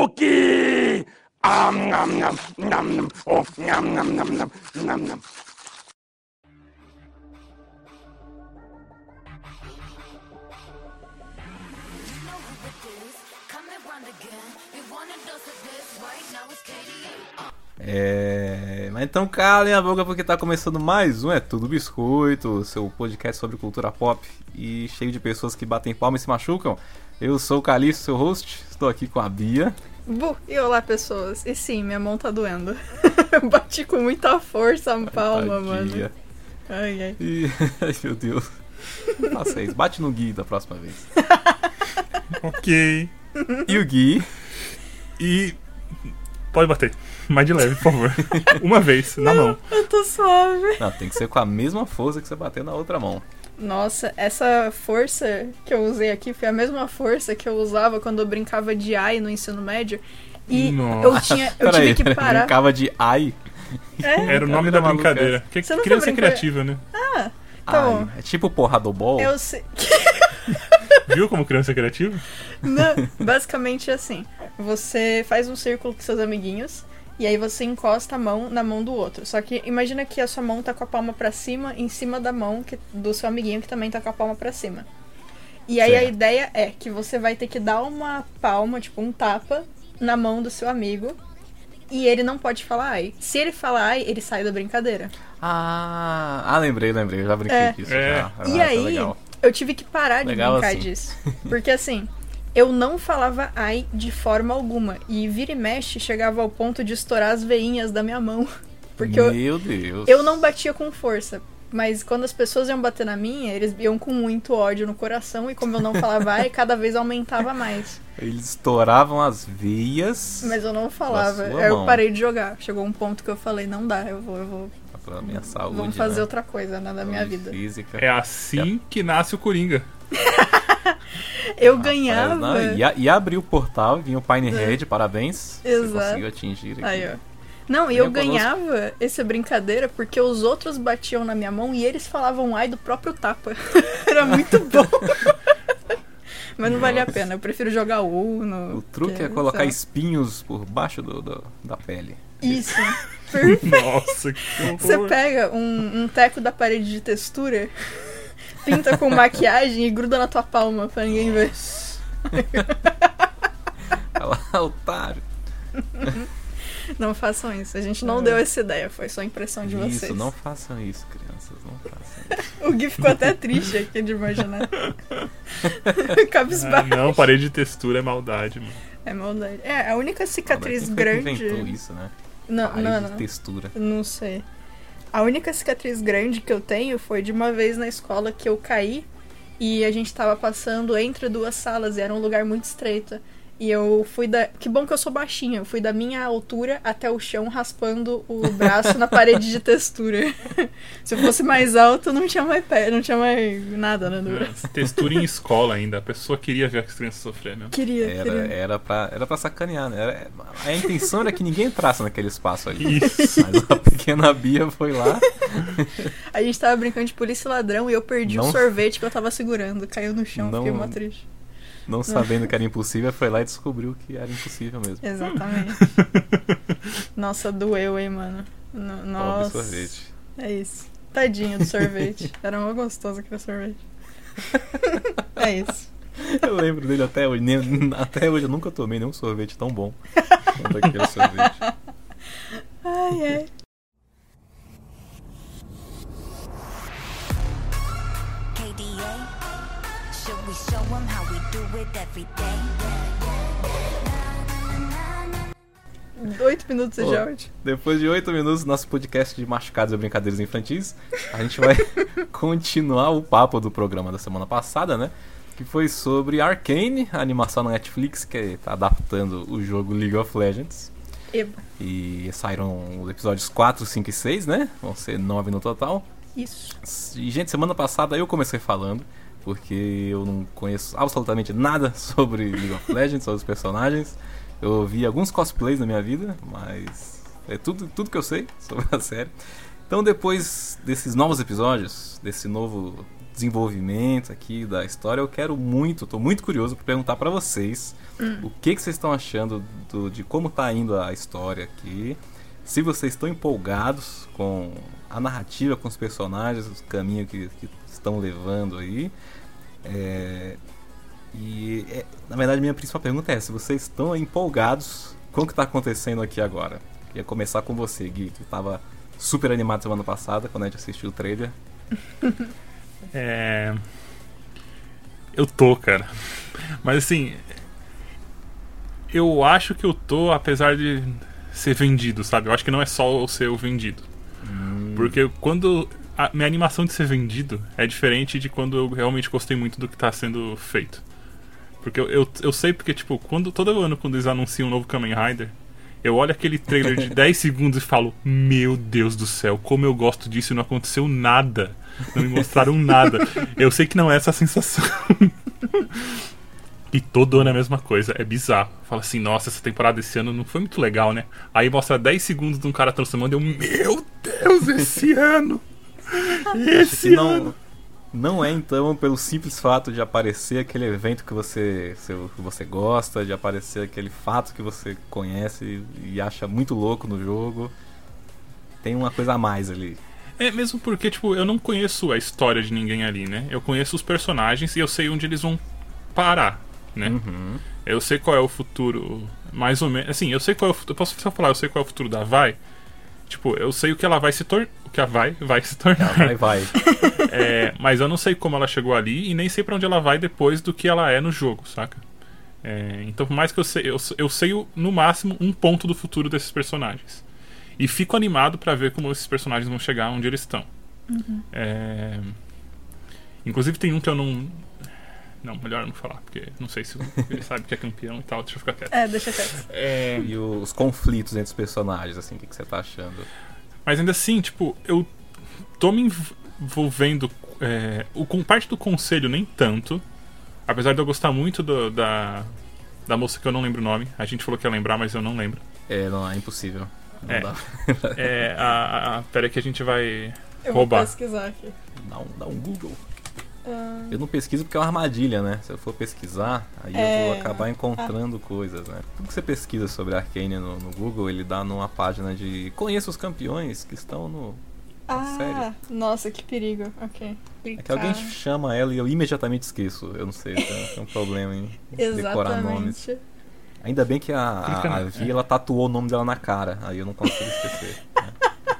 Cookie! Nom, nom, nom, nom. Oh, nom, nom, nom, nom, nom, nom. Mas então calem a boca porque tá começando mais um É Tudo Biscoito, seu podcast sobre cultura pop e cheio de pessoas que batem palma e se machucam. Eu sou o Calixto, seu host, estou aqui com a Bia. E olá, pessoas. E sim, minha mão tá doendo. Eu bati com muita força a palma, mano. Ai. Ai, meu Deus. Faça isso, bate no Gui da próxima vez. Ok. E o Gui. E... pode bater, mais de leve, por favor. Uma vez, na mão. Eu tô suave. Não, tem que ser com a mesma força que você bateu na outra mão. Nossa, essa força que eu usei aqui foi a mesma força que eu usava quando eu brincava de AI no ensino médio. E eu tive que parar. Brincava de AI? Era o nome da brincadeira. Criança criativa, né? Ah, tá bom. É tipo porra do bol? Eu sei. Viu como criança criativa? Não, basicamente assim. Você faz um círculo com seus amiguinhos e aí você encosta a mão na mão do outro. Só que imagina que a sua mão tá com a palma pra cima, em cima da mão do seu amiguinho que também tá com a palma pra cima. E aí a ideia é que você vai ter que dar uma palma, tipo um tapa, na mão do seu amigo. E ele não pode falar ai. Se ele falar ai, ele sai da brincadeira. Lembrei, eu já brinquei disso. Já. E aí, legal. Eu tive que parar de brincar assim. disso. Porque assim, eu não falava ai de forma alguma. E vira e mexe, chegava ao ponto de estourar as veinhas da minha mão. Porque Meu Deus. Eu não batia com força. Mas quando as pessoas iam bater na minha, eles iam com muito ódio no coração. E como eu não falava ai, cada vez aumentava mais. Eles estouravam as veias. Mas eu não falava. Aí eu parei de jogar. Chegou um ponto que eu falei, não dá, eu vou pra minha saúde, vamos fazer outra coisa, né, da minha vida. Física. É assim que nasce o Coringa. Eu ganhava. E abrir o portal, vinha o Pinehead, parabéns. Exato. Você conseguiu atingir aqui. Aí, ó. Não, e eu ganhava essa brincadeira porque os outros batiam na minha mão e eles falavam ai do próprio tapa. Era muito bom. Mas não valia a pena, eu prefiro jogar Uno. O truque é colocar espinhos por baixo da pele. Isso. Perfeito. Nossa, que horror. Você pega um teco da parede de textura, pinta com maquiagem e gruda na tua palma pra ninguém ver. Olha lá, otário. Não façam isso. A gente não deu essa ideia, foi só impressão de vocês. Isso, não façam isso, crianças. Não façam isso. O Gui ficou até triste aqui de imaginar. Cabisbaixo. Não, parede de textura é maldade, mano. É maldade. É, a única cicatriz Quem grande... inventou isso, né? Não. De textura. Não sei. A única cicatriz grande que eu tenho foi de uma vez na escola que eu caí e a gente tava passando entre duas salas e era um lugar muito estreito. E eu fui Que bom que eu sou baixinha. Eu fui da minha altura até o chão raspando o braço na parede de textura. Se eu fosse mais alto, não tinha mais pé, não tinha mais nada, né, no braço. Textura em escola ainda. A pessoa queria ver as crianças sofrendo. Queria. Era pra sacanear, né? A intenção era que ninguém entrasse naquele espaço ali. Isso. Mas a pequena Bia foi lá. A gente tava brincando de polícia e ladrão e eu perdi o sorvete que eu tava segurando. Caiu no chão, fiquei mó triste. Não sabendo que era impossível, foi lá e descobriu que era impossível mesmo. Exatamente. Nossa, doeu, hein, mano. Nossa. Pobre sorvete. É isso. Tadinho do sorvete. Era mó gostoso aquele sorvete. É isso. Eu lembro dele até hoje. Até hoje eu nunca tomei nenhum sorvete tão bom quanto aquele sorvete. Ai. Should we show them how we do it every day? 8 minutos de áudio. Depois de 8 minutos do nosso podcast de machucados e brincadeiras infantis, a gente vai continuar o papo do programa da semana passada, né? Que foi sobre Arcane, a animação na Netflix, que tá adaptando o jogo League of Legends. Eba. E saíram os episódios 4, 5 e 6, né? Vão ser 9 no total. Isso. E, gente, semana passada eu comecei falando, porque eu não conheço absolutamente nada sobre League of Legends, sobre os personagens. Eu vi alguns cosplays na minha vida, mas é tudo que eu sei sobre a série. Então, depois desses novos episódios, desse novo desenvolvimento aqui da história, eu quero muito, tô muito curioso para perguntar para vocês o que vocês estão achando de como tá indo a história aqui, se vocês estão empolgados com a narrativa, com os personagens, os caminhos que estão levando aí. Na verdade, minha principal pergunta é se vocês estão empolgados com o que está acontecendo aqui agora. Queria começar com você, Gui, que estava super animado semana passada quando a gente assistiu o trailer. Eu tô, cara. Mas assim, eu acho que eu tô, apesar de ser vendido, sabe? Eu acho que não é só eu ser o vendido. Porque quando a minha animação de ser vendido é diferente de quando eu realmente gostei muito do que tá sendo feito. Porque eu sei porque, tipo, todo ano quando eles anunciam um novo Kamen Rider, eu olho aquele trailer de 10 segundos e falo, meu Deus do céu, como eu gosto disso e não aconteceu nada. Não me mostraram nada. Eu sei que não é essa a sensação. E todo ano é a mesma coisa, é bizarro. Fala assim, nossa, essa temporada desse ano não foi muito legal, né? Aí mostra 10 segundos de um cara transformando e eu, meu Deus, esse ano! Esse ano! Não é então pelo simples fato de aparecer aquele evento que você gosta, de aparecer aquele fato que você conhece e acha muito louco no jogo. Tem uma coisa a mais ali. É mesmo porque, tipo, eu não conheço a história de ninguém ali, né? Eu conheço os personagens e eu sei onde eles vão parar, né? Eu sei qual é o futuro, mais ou menos. Assim, eu sei qual é o futuro. Eu posso só falar, eu sei qual é o futuro da Vai. Tipo, eu sei o que ela vai se tornar. O que a Vai se tornar. Vai. Mas eu não sei como ela chegou ali e nem sei pra onde ela vai depois do que ela é no jogo, saca? Então, por mais que eu sei no máximo um ponto do futuro desses personagens. E fico animado pra ver como esses personagens vão chegar onde eles estão. Inclusive tem um que eu não... Não, melhor não falar, porque não sei se ele sabe que é campeão e tal, deixa eu ficar quieto. Deixa quieto. E os conflitos entre os personagens, assim, o que você tá achando? Mas ainda assim, tipo, eu tô me envolvendo com parte do conselho nem tanto, apesar de eu gostar muito da moça que eu não lembro o nome. A gente falou que ia lembrar, mas eu não lembro. Não, é impossível. Não dá. Pera que a gente vai Eu roubar. vou pesquisar aqui. Dá um Google. Eu não pesquiso porque é uma armadilha, né? Se eu for pesquisar, aí eu vou acabar encontrando coisas, né? Tudo que você pesquisa sobre Arcane no Google, ele dá numa página de conheça os campeões que estão no série. Nossa, que perigo. Ok. É que alguém chama ela e eu imediatamente esqueço. Eu não sei, tem um problema em decorar nomes. Ainda bem que a Vi, ela tatuou o nome dela na cara, aí eu não consigo esquecer. Né?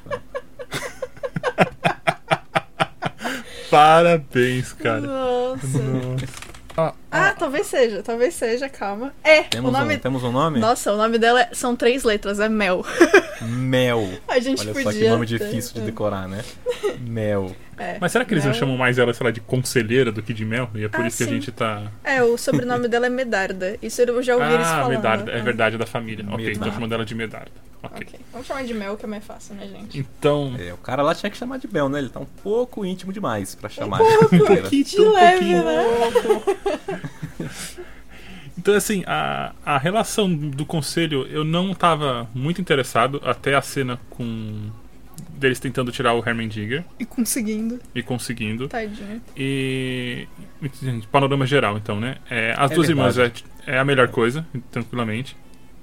Parabéns, cara. Nossa. Talvez seja, calma. Temos um nome? Nossa, o nome dela são 3 letras, é Mel. Mel. A gente Olha podia só que nome difícil de decorar, né? Mel. Mas será que eles não Mel. chamam mais ela, sei lá, de conselheira do que de Mel? E é por isso que a sim. gente tá... O sobrenome dela é Medarda. Isso eu já ouvi eles falando. Medarda, é verdade, é da família. Ok, Medarda. então chamando ela de Medarda. Ok. Vamos chamar de Mel, que é mais fácil, né, gente? Então... O cara lá tinha que chamar de Mel, né? Ele tá um pouco íntimo demais pra chamar pouco, de de leve, né? Então, assim, a relação do conselho, eu não tava muito interessado até a cena com deles tentando tirar o Heimerdinger E conseguindo. Tadinho. E panorama geral, então, né? As duas irmãs é a melhor coisa, tranquilamente.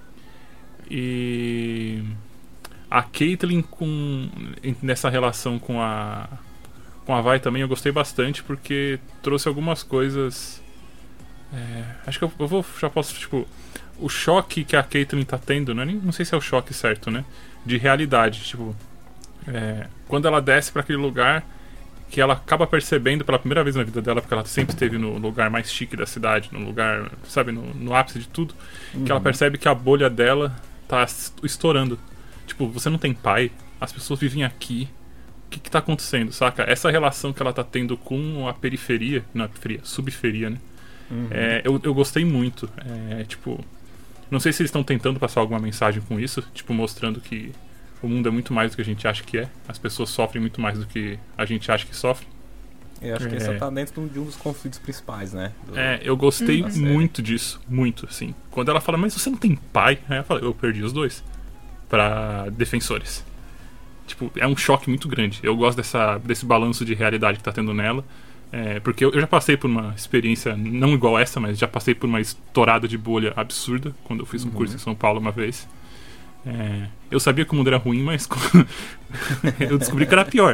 E a Caitlyn nessa relação com a Vai também eu gostei bastante, porque trouxe algumas coisas. Acho que já posso, tipo, o choque que a Caitlyn tá tendo, não sei se é o choque certo, né? De realidade, tipo, quando ela desce pra aquele lugar que ela acaba percebendo pela primeira vez na vida dela, porque ela sempre esteve no lugar mais chique da cidade, no lugar, sabe, no ápice de tudo, que ela percebe que a bolha dela tá estourando. Tipo, você não tem pai, as pessoas vivem aqui, o que tá acontecendo, saca? Essa relação que ela tá tendo com a periferia, não é periferia, subferia, né? Eu gostei muito. Tipo, não sei se eles estão tentando passar alguma mensagem com isso, tipo, mostrando que o mundo é muito mais do que a gente acha que é, as pessoas sofrem muito mais do que a gente acha que sofre. Eu acho que esse tá dentro de um dos conflitos principais, né? Eu gostei muito disso, muito, assim. Quando ela fala, mas você não tem pai? Aí eu falo, eu perdi os dois pra defensores. Tipo, é um choque muito grande. Eu gosto desse balanço de realidade que tá tendo nela, Porque eu já passei por uma experiência, não igual essa, mas já passei por uma estourada de bolha absurda quando eu fiz um curso em São Paulo uma vez. Eu sabia que o mundo era ruim, mas eu descobri que era pior.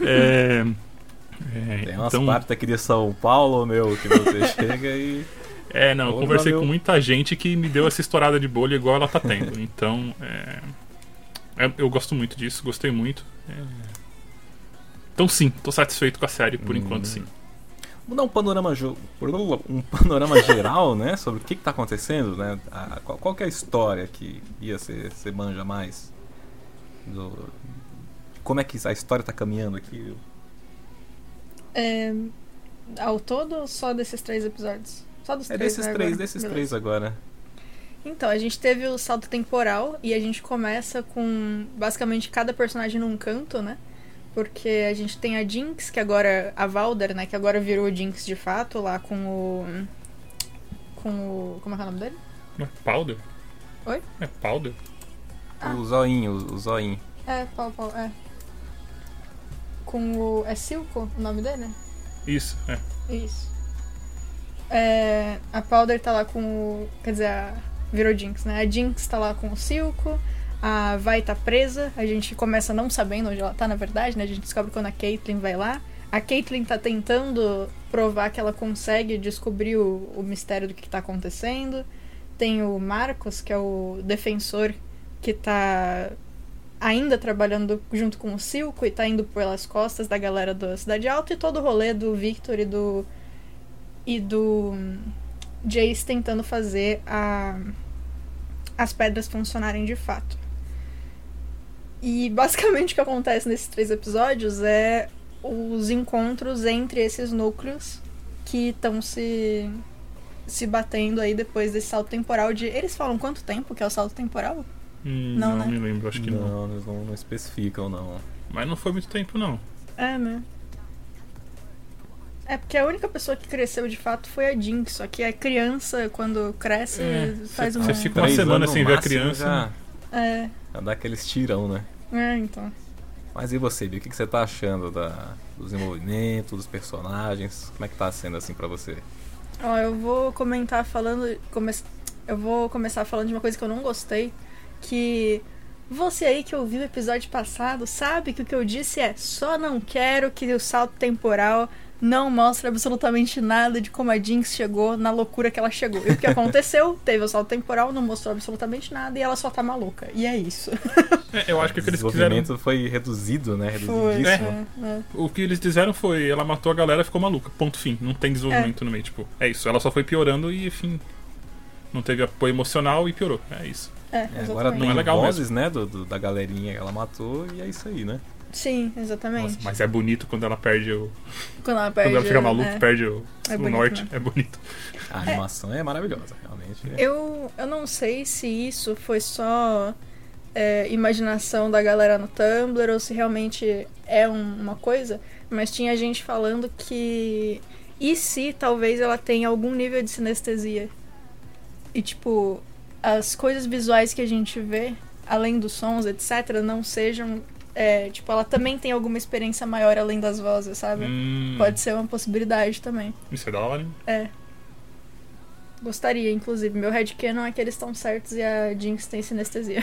Tem umas Então, partes aqui de São Paulo, meu, que você chega e... não, eu Ô, conversei valeu. com muita gente que me deu essa estourada de bolha igual ela tá tendo. Então, eu gosto muito disso, gostei muito. Então sim, tô satisfeito com a série, por enquanto sim. Vou dar um panorama, um panorama geral, né, sobre o que tá acontecendo, né? Qual que é a história que você manja mais? Como é que a história tá caminhando aqui? Ao todo ou só desses 3 episódios? Só dos 3, Desses né, três, agora? desses Beleza. 3 agora. Então, a gente teve o salto temporal e a gente começa com basicamente cada personagem num canto, né? Porque a gente tem a Jinx, que agora... A Valder, né? Que agora virou Jinx de fato, lá com o... Como é que é o nome dele? Não é Powder? Oi? É Powder? O zoinho. Pau, com o... É Silco o nome dele? Isso, Isso. A Powder tá lá com o... Quer dizer, virou Jinx, né? A Jinx tá lá com o Silco. A Vi tá presa. A gente começa não sabendo onde ela tá, na verdade, né? A gente descobre quando a Caitlyn vai lá. A Caitlyn tá tentando provar que ela consegue descobrir o mistério do que tá acontecendo. Tem o Marcos, que é o defensor, que tá ainda trabalhando junto com o Silco e tá indo pelas costas da galera da Cidade Alta, e todo o rolê do Victor e do Jace tentando fazer as pedras funcionarem de fato. E basicamente o que acontece nesses 3 episódios é os encontros entre esses núcleos que estão se batendo aí depois desse salto temporal de... Eles falam quanto tempo que é o salto temporal? Não né? me lembro, acho que não. Eles não especificam, não. Mas não foi muito tempo, não. Né? Porque a única pessoa que cresceu de fato foi a Jinx, só que a criança, quando cresce, faz uma... Você fica uma 3 semana anos sem no ver a máximo, criança. Já dá aqueles tirão, né? Então. Mas e você, Bia? O que você tá achando do desenvolvimento, dos personagens? Como é que tá sendo assim pra você? Eu vou comentar falando... Eu vou começar falando de uma coisa que eu não gostei, que... Você aí que ouviu o episódio passado sabe que o que eu disse é: só não quero que o salto temporal não mostre absolutamente nada de como a Jinx chegou na loucura que ela chegou. E o que aconteceu? Teve o salto temporal, não mostrou absolutamente nada e ela só tá maluca. E é isso. Eu acho que o que O eles quiseram... desenvolvimento foi reduzido, né? Reduzidíssimo. O que eles fizeram foi, ela matou a galera e ficou maluca. Ponto fim. Não tem desenvolvimento no meio. Tipo, é isso. Ela só foi piorando e, enfim, não teve apoio emocional e piorou. É isso. Agora Exatamente. tem Não é legal vozes, né? Da galerinha que ela matou e é isso aí, né? Sim, exatamente. Nossa, mas é bonito quando ela perde o... Quando ela fica maluca, perde o bonito, norte. né? É bonito. A animação é maravilhosa, realmente. Eu não sei se isso foi só imaginação da galera no Tumblr ou se realmente é uma coisa, mas tinha gente falando que... E se talvez ela tenha algum nível de sinestesia? E tipo, as coisas visuais que a gente vê, além dos sons, etc., não sejam... tipo, ela também tem alguma experiência maior além das vozes, sabe? Pode ser uma possibilidade também. Isso é da hora, hein? Gostaria, inclusive. Meu headcanon é que eles estão certos e a Jinx tem sinestesia.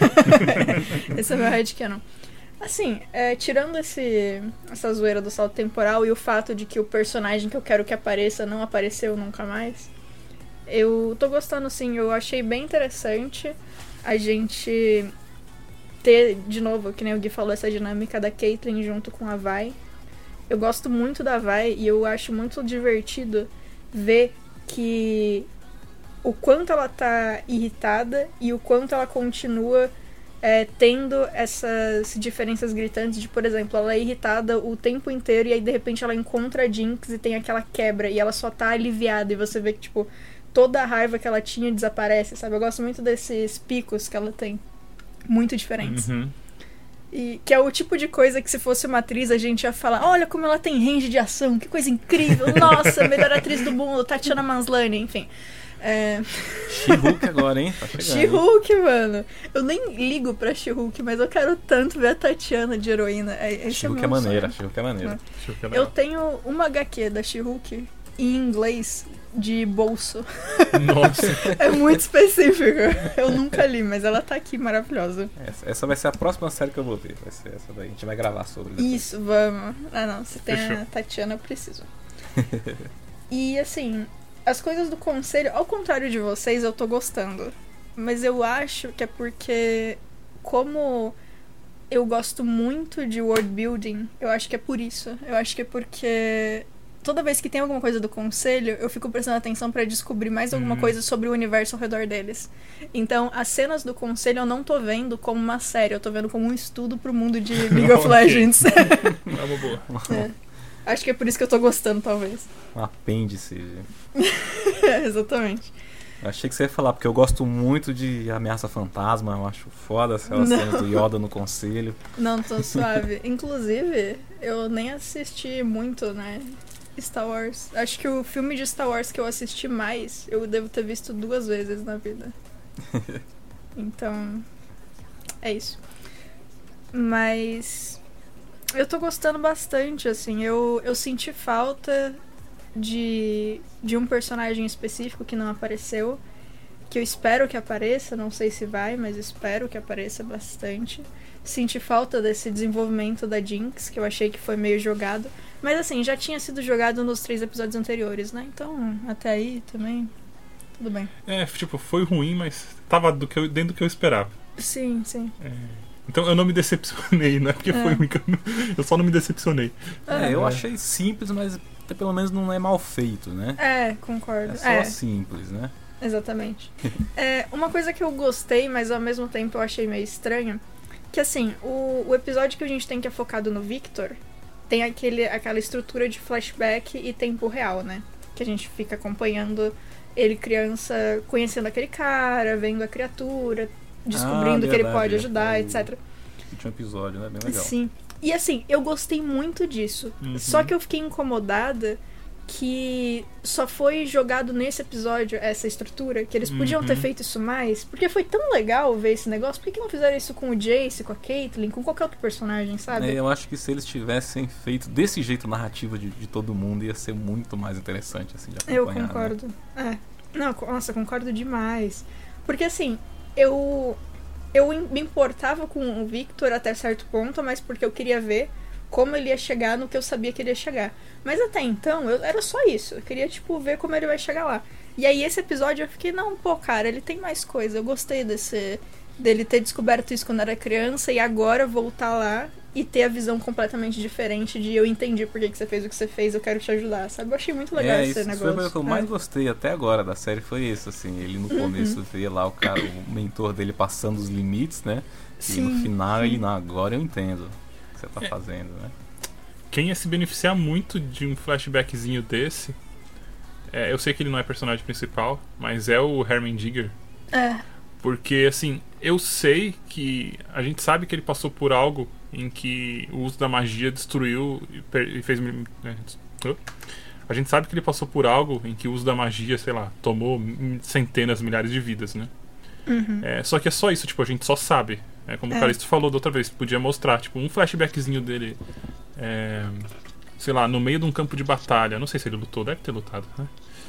Esse é meu headcanon. Assim, tirando essa zoeira do salto temporal e o fato de que o personagem que eu quero que apareça não apareceu nunca mais, eu tô gostando, sim. Eu achei bem interessante a gente ter, de novo, que nem o Gui falou, essa dinâmica da Caitlyn junto com a Vi. Eu gosto muito da Vi e eu acho muito divertido ver que o quanto ela tá irritada e o quanto ela continua tendo essas diferenças gritantes de, por exemplo, ela é irritada o tempo inteiro e aí de repente ela encontra a Jinx e tem aquela quebra e ela só tá aliviada e você vê que, tipo, toda a raiva que ela tinha desaparece, sabe? Eu gosto muito desses picos que ela tem, muito diferentes. E que é o tipo de coisa que se fosse uma atriz a gente ia falar: olha como ela tem range de ação, que coisa incrível, nossa, melhor atriz do mundo, Tatiana Maslany, enfim. She-Hulk agora, hein? Tá chegando. She-Hulk, mano. Eu nem ligo pra She-Hulk, mas eu quero tanto ver a Tatiana de heroína. She-Hulk é maneira, She-Hulk é maneira. Eu tenho uma HQ da She-Hulk em inglês de bolso. Nossa. É muito específico. Eu nunca li, mas ela tá aqui maravilhosa. Essa vai ser a próxima série que eu vou ver. Vai ser essa daí. A gente vai gravar sobre. Depois. Isso, vamos. Ah, não. Se tem Fechou. a Tatiana, eu preciso. E assim, as coisas do conselho, ao contrário de vocês, eu tô gostando. Mas eu acho que é porque, como eu gosto muito de world building, eu acho que é por isso. Eu acho que é porque toda vez que tem alguma coisa do conselho, eu fico prestando atenção pra descobrir mais alguma coisa sobre o universo ao redor deles. Então, as cenas do conselho eu não tô vendo como uma série, eu tô vendo como um estudo pro mundo de League of Legends. É uma boa. Acho que é por isso que eu tô gostando, talvez. Um apêndice. Exatamente. Eu achei que você ia falar, porque eu gosto muito de Ameaça Fantasma, eu acho foda aquela cena do Yoda no conselho. Não, tô suave. Inclusive, eu nem assisti muito, né, Star Wars. Acho que o filme de Star Wars que eu assisti mais, eu devo ter visto 2 vezes na vida. Então, é isso. Mas eu tô gostando bastante, assim. Eu senti falta de um personagem específico que não apareceu, que eu espero que apareça, não sei se vai, mas espero que apareça bastante. Senti falta desse desenvolvimento da Jinx, que eu achei que foi meio jogado. Mas assim, já tinha sido jogado nos 3 episódios anteriores, né? Então, até aí também, tudo bem. Tipo, foi ruim, mas tava dentro do que eu esperava. Sim, sim. Então eu não me decepcionei, não é porque foi ruim, eu só não me decepcionei. Eu achei simples, mas pelo menos não é mal feito, né? Concordo. É só simples, né? Exatamente. Uma coisa que eu gostei, mas ao mesmo tempo eu achei meio estranha, que assim, o episódio que a gente tem que é focado no Victor, tem aquela estrutura de flashback e tempo real, né? Que a gente fica acompanhando ele criança, conhecendo aquele cara, vendo a criatura, descobrindo que ele pode ajudar, etc. Último episódio, né? Bem legal. Sim. E assim, eu gostei muito disso. Só que eu fiquei incomodada que só foi jogado nesse episódio essa estrutura, que eles podiam ter feito isso mais, porque foi tão legal ver esse negócio. Por que não fizeram isso com o Jace, com a Caitlyn, com qualquer outro personagem, sabe? Eu acho que se eles tivessem feito desse jeito a narrativa de todo mundo, ia ser muito mais interessante, assim, de acompanhar. Eu concordo. Né? Não, nossa, concordo demais. Porque assim, eu me importava com o Victor até certo ponto, mas porque eu queria ver como ele ia chegar no que eu sabia que ele ia chegar. Mas até então, era só isso. Eu queria, tipo, ver como ele vai chegar lá. E aí, esse episódio, eu fiquei, não, pô, cara, ele tem mais coisa. Eu gostei dele ter descoberto isso quando era criança e agora voltar lá e ter a visão completamente diferente de eu entendi por que você fez o que você fez, eu quero te ajudar, sabe? Eu achei muito legal esse negócio. Foi o que eu mais gostei até agora da série, foi isso, assim. Ele no começo vê lá o mentor dele passando os limites, né? Sim, e no final sim. ele, não, agora eu entendo o que você tá fazendo, né? Quem ia se beneficiar muito de um flashbackzinho desse, eu sei que ele não é personagem principal, mas é o Heimerdinger. Porque, assim, eu sei que a gente sabe que ele passou por algo em que o uso da magia destruiu e fez... A gente sabe que ele passou por algo em que o uso da magia, sei lá, tomou centenas, milhares de vidas, né? Só que é só isso, tipo, a gente só sabe. Como o Calisto falou da outra vez, podia mostrar, tipo, um flashbackzinho dele, sei lá, no meio de um campo de batalha. Não sei se ele lutou, deve ter lutado, né?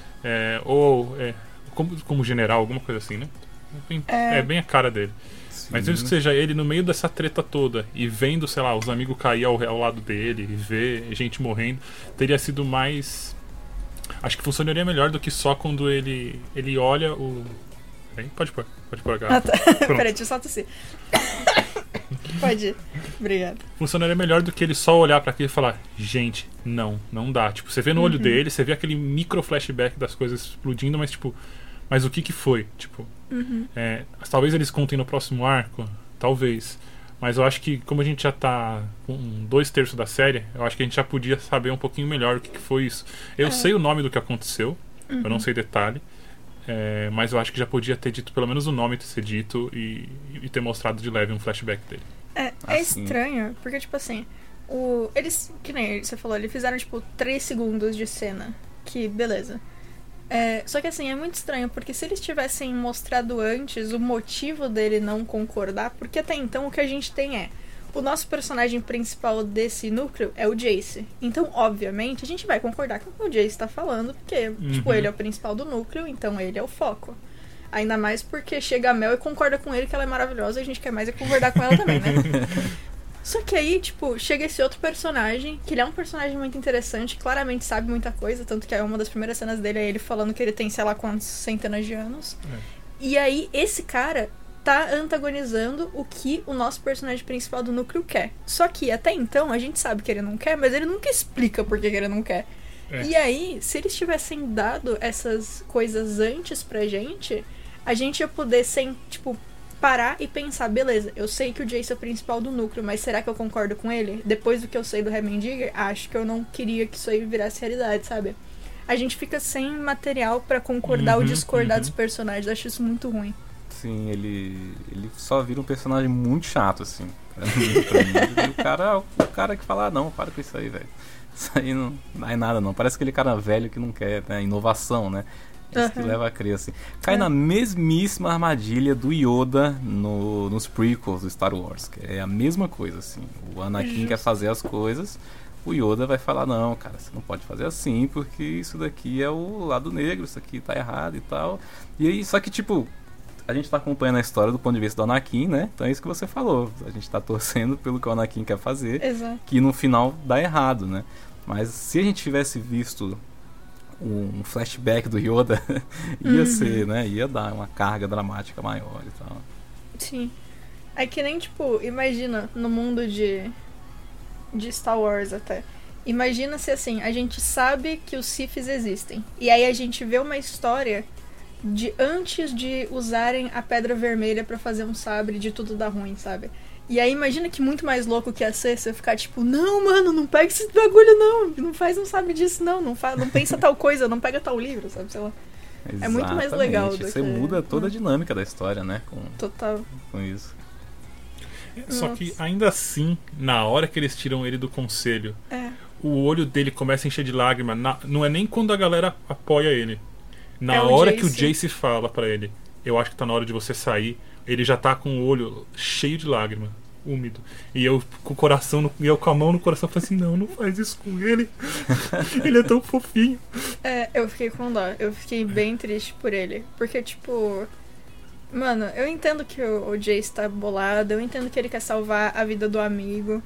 Como general, alguma coisa assim, né? É bem a cara dele. Sim. Mas mesmo que seja ele no meio dessa treta toda e vendo, sei lá, os amigos cair ao lado dele e ver gente morrendo, teria sido mais... Acho que funcionaria melhor do que só quando ele olha o... Pode pôr a garrafa. Peraí, deixa eu só tossir. Pode ir. Obrigada. Funcionaria melhor do que ele só olhar pra aquilo e falar: gente, não dá. Tipo, você vê no olho dele, você vê aquele micro flashback das coisas explodindo, mas tipo, mas o que foi? Tipo, talvez eles contem no próximo arco, talvez. Mas eu acho que, como a gente já tá com 2/3 da série, eu acho que a gente já podia saber um pouquinho melhor o que foi isso. Eu sei o nome do que aconteceu, eu não sei detalhe. Mas eu acho que já podia ter dito pelo menos o nome ter sido dito e ter mostrado de leve um flashback dele. É estranho, porque tipo assim, eles, que nem você falou, eles fizeram tipo 3 segundos de cena, que beleza. Só que assim, é muito estranho, porque se eles tivessem mostrado antes o motivo dele não concordar, porque até então o que a gente tem o nosso personagem principal desse núcleo é o Jace. Então, obviamente, a gente vai concordar com o que o Jace tá falando, porque, tipo, ele é o principal do núcleo, então ele é o foco. Ainda mais porque chega a Mel e concorda com ele que ela é maravilhosa e a gente quer mais concordar com ela também, né? Só que aí, tipo, chega esse outro personagem, que ele é um personagem muito interessante, claramente sabe muita coisa, tanto que é uma das primeiras cenas dele é ele falando que ele tem, sei lá quantas centenas de anos. E aí, esse cara tá antagonizando o que o nosso personagem principal do núcleo quer. Só que, até então, a gente sabe que ele não quer, mas ele nunca explica por que ele não quer. E aí, se eles tivessem dado essas coisas antes pra gente, a gente ia poder, tipo, parar e pensar, beleza, eu sei que o Jace é o principal do núcleo, mas será que eu concordo com ele? Depois do que eu sei do Heimendinger, acho que eu não queria que isso aí virasse realidade, sabe? A gente fica sem material pra concordar ou discordar dos personagens, eu acho isso muito ruim. Sim, ele só vira um personagem muito chato, assim. Pra mim. O cara que fala, não, para com isso aí, velho. Isso aí não é nada, não. Parece aquele cara velho que não quer, né, inovação, né? Isso que leva a crer, assim. Cai na mesmíssima armadilha do Yoda nos prequels do Star Wars, que é a mesma coisa, assim. O Anakin quer fazer as coisas, o Yoda vai falar, não, cara, você não pode fazer assim, porque isso daqui é o lado negro, isso aqui tá errado e tal. E aí, só que, tipo, a gente tá acompanhando a história do ponto de vista do Anakin, né? Então é isso que você falou. A gente tá torcendo pelo que o Anakin quer fazer, que no final dá errado, né? Mas se a gente tivesse visto um flashback do Yoda, ia ser, né? Ia dar uma carga dramática maior e tal. Sim. É que nem, tipo, imagina no mundo de Star Wars até. Imagina se assim, a gente sabe que os Siths existem. E aí a gente vê uma história de antes de usarem a pedra vermelha pra fazer um sabre de tudo dar ruim, sabe? E aí imagina que muito mais louco que ia ser você ficar tipo, não, mano, não pega esse bagulho não faz um sabre disso não pensa tal coisa, não pega tal livro, sabe, sei lá. Exatamente. É muito mais legal do você que... muda toda a dinâmica da história, né? Total. Com isso. Só que ainda assim, na hora que eles tiram ele do conselho, o olho dele começa a encher de lágrima, não é nem quando a galera apoia ele. Na hora que o Jace fala pra ele, eu acho que tá na hora de você sair, ele já tá com o olho cheio de lágrima, úmido. E eu com o coração, eu com a mão no coração falei assim, não faz isso com ele. Ele é tão fofinho. Eu fiquei com dó. Eu fiquei bem triste por ele. Porque, tipo... Mano, eu entendo que o Jace tá bolado, eu entendo que ele quer salvar a vida do amigo,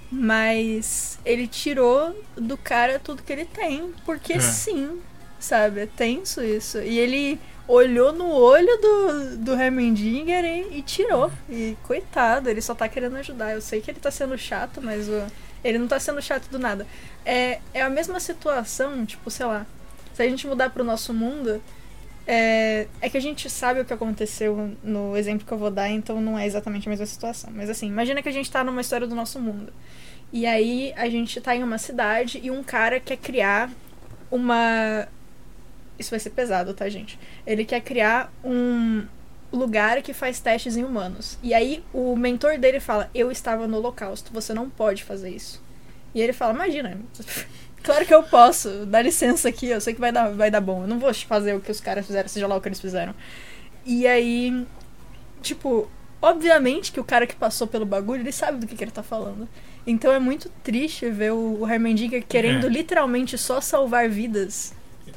mas ele tirou do cara tudo que ele tem. Porque sim, sabe? É tenso isso. E ele olhou no olho do Heimendinger e tirou. E coitado, ele só tá querendo ajudar. Eu sei que ele tá sendo chato, mas ele não tá sendo chato do nada. É a mesma situação, tipo, sei lá, se a gente mudar pro nosso mundo, é que a gente sabe o que aconteceu no exemplo que eu vou dar, então não é exatamente a mesma situação. Mas assim, imagina que a gente tá numa história do nosso mundo. E aí a gente tá em uma cidade e um cara quer criar uma... Isso vai ser pesado, tá, gente? Ele quer criar um lugar que faz testes em humanos. E aí o mentor dele fala, eu estava no Holocausto, você não pode fazer isso. E ele fala, imagina, claro que eu posso, dá licença aqui, eu sei que vai dar bom. Eu não vou fazer o que os caras fizeram, seja lá o que eles fizeram. E aí, tipo, obviamente que o cara que passou pelo bagulho, ele sabe do que ele tá falando. Então é muito triste ver o Heimendinger querendo literalmente só salvar vidas.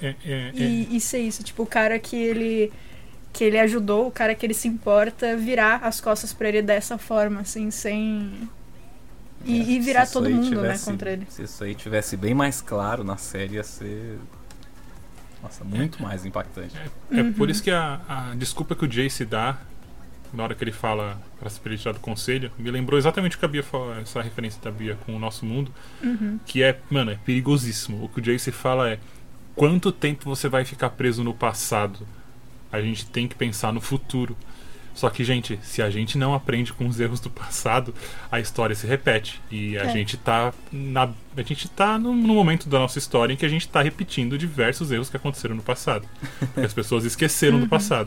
E ser isso, tipo, o cara que ele ajudou, o cara que ele se importa, virar as costas pra ele dessa forma, assim, sem... E virar todo mundo, né, contra ele. Se isso aí tivesse bem mais claro na série, ia ser... Nossa, muito mais impactante. Por isso que a desculpa que o Jace dá na hora que ele fala pra se tirar do conselho, me lembrou exatamente o que a Bia falou, essa referência da Bia com o nosso mundo, que é perigosíssimo. O que o Jace fala é: quanto tempo você vai ficar preso no passado? A gente tem que pensar no futuro. Só que, gente, se a gente não aprende com os erros do passado, a história se repete. E a gente tá no momento da nossa história em que a gente tá repetindo diversos erros que aconteceram no passado. Que as pessoas esqueceram do passado.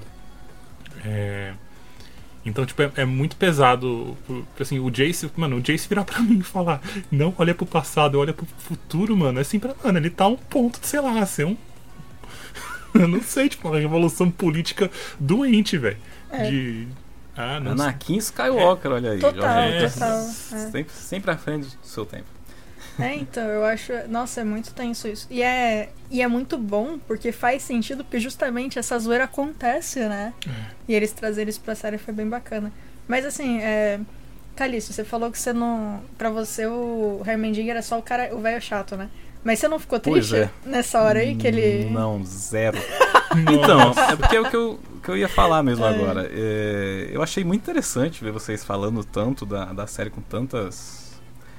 Então, tipo, é muito pesado. Assim, o Jace virar pra mim e falar: não olha pro passado, olha pro futuro, mano. É assim, mano, ele tá a um ponto de, sei lá, ser um Eu não sei, tipo, uma revolução política doente, velho. É. Não sei. Anakin Skywalker, olha aí. Total, Jorge Lucas total. sempre à frente do seu tempo. Então, eu acho. Nossa, é muito tenso isso. E é muito bom, porque faz sentido, porque justamente essa zoeira acontece, né? E eles trazerem isso pra série foi bem bacana. Mas assim, Calixto, você falou que você não. Pra você o Heimerdinger era só o velho chato, né? Mas você não ficou Pois triste é. nessa hora aí que ele. Não, zero. Então, é porque é o que eu ia falar mesmo agora. Eu achei muito interessante ver vocês falando tanto da série com tantas.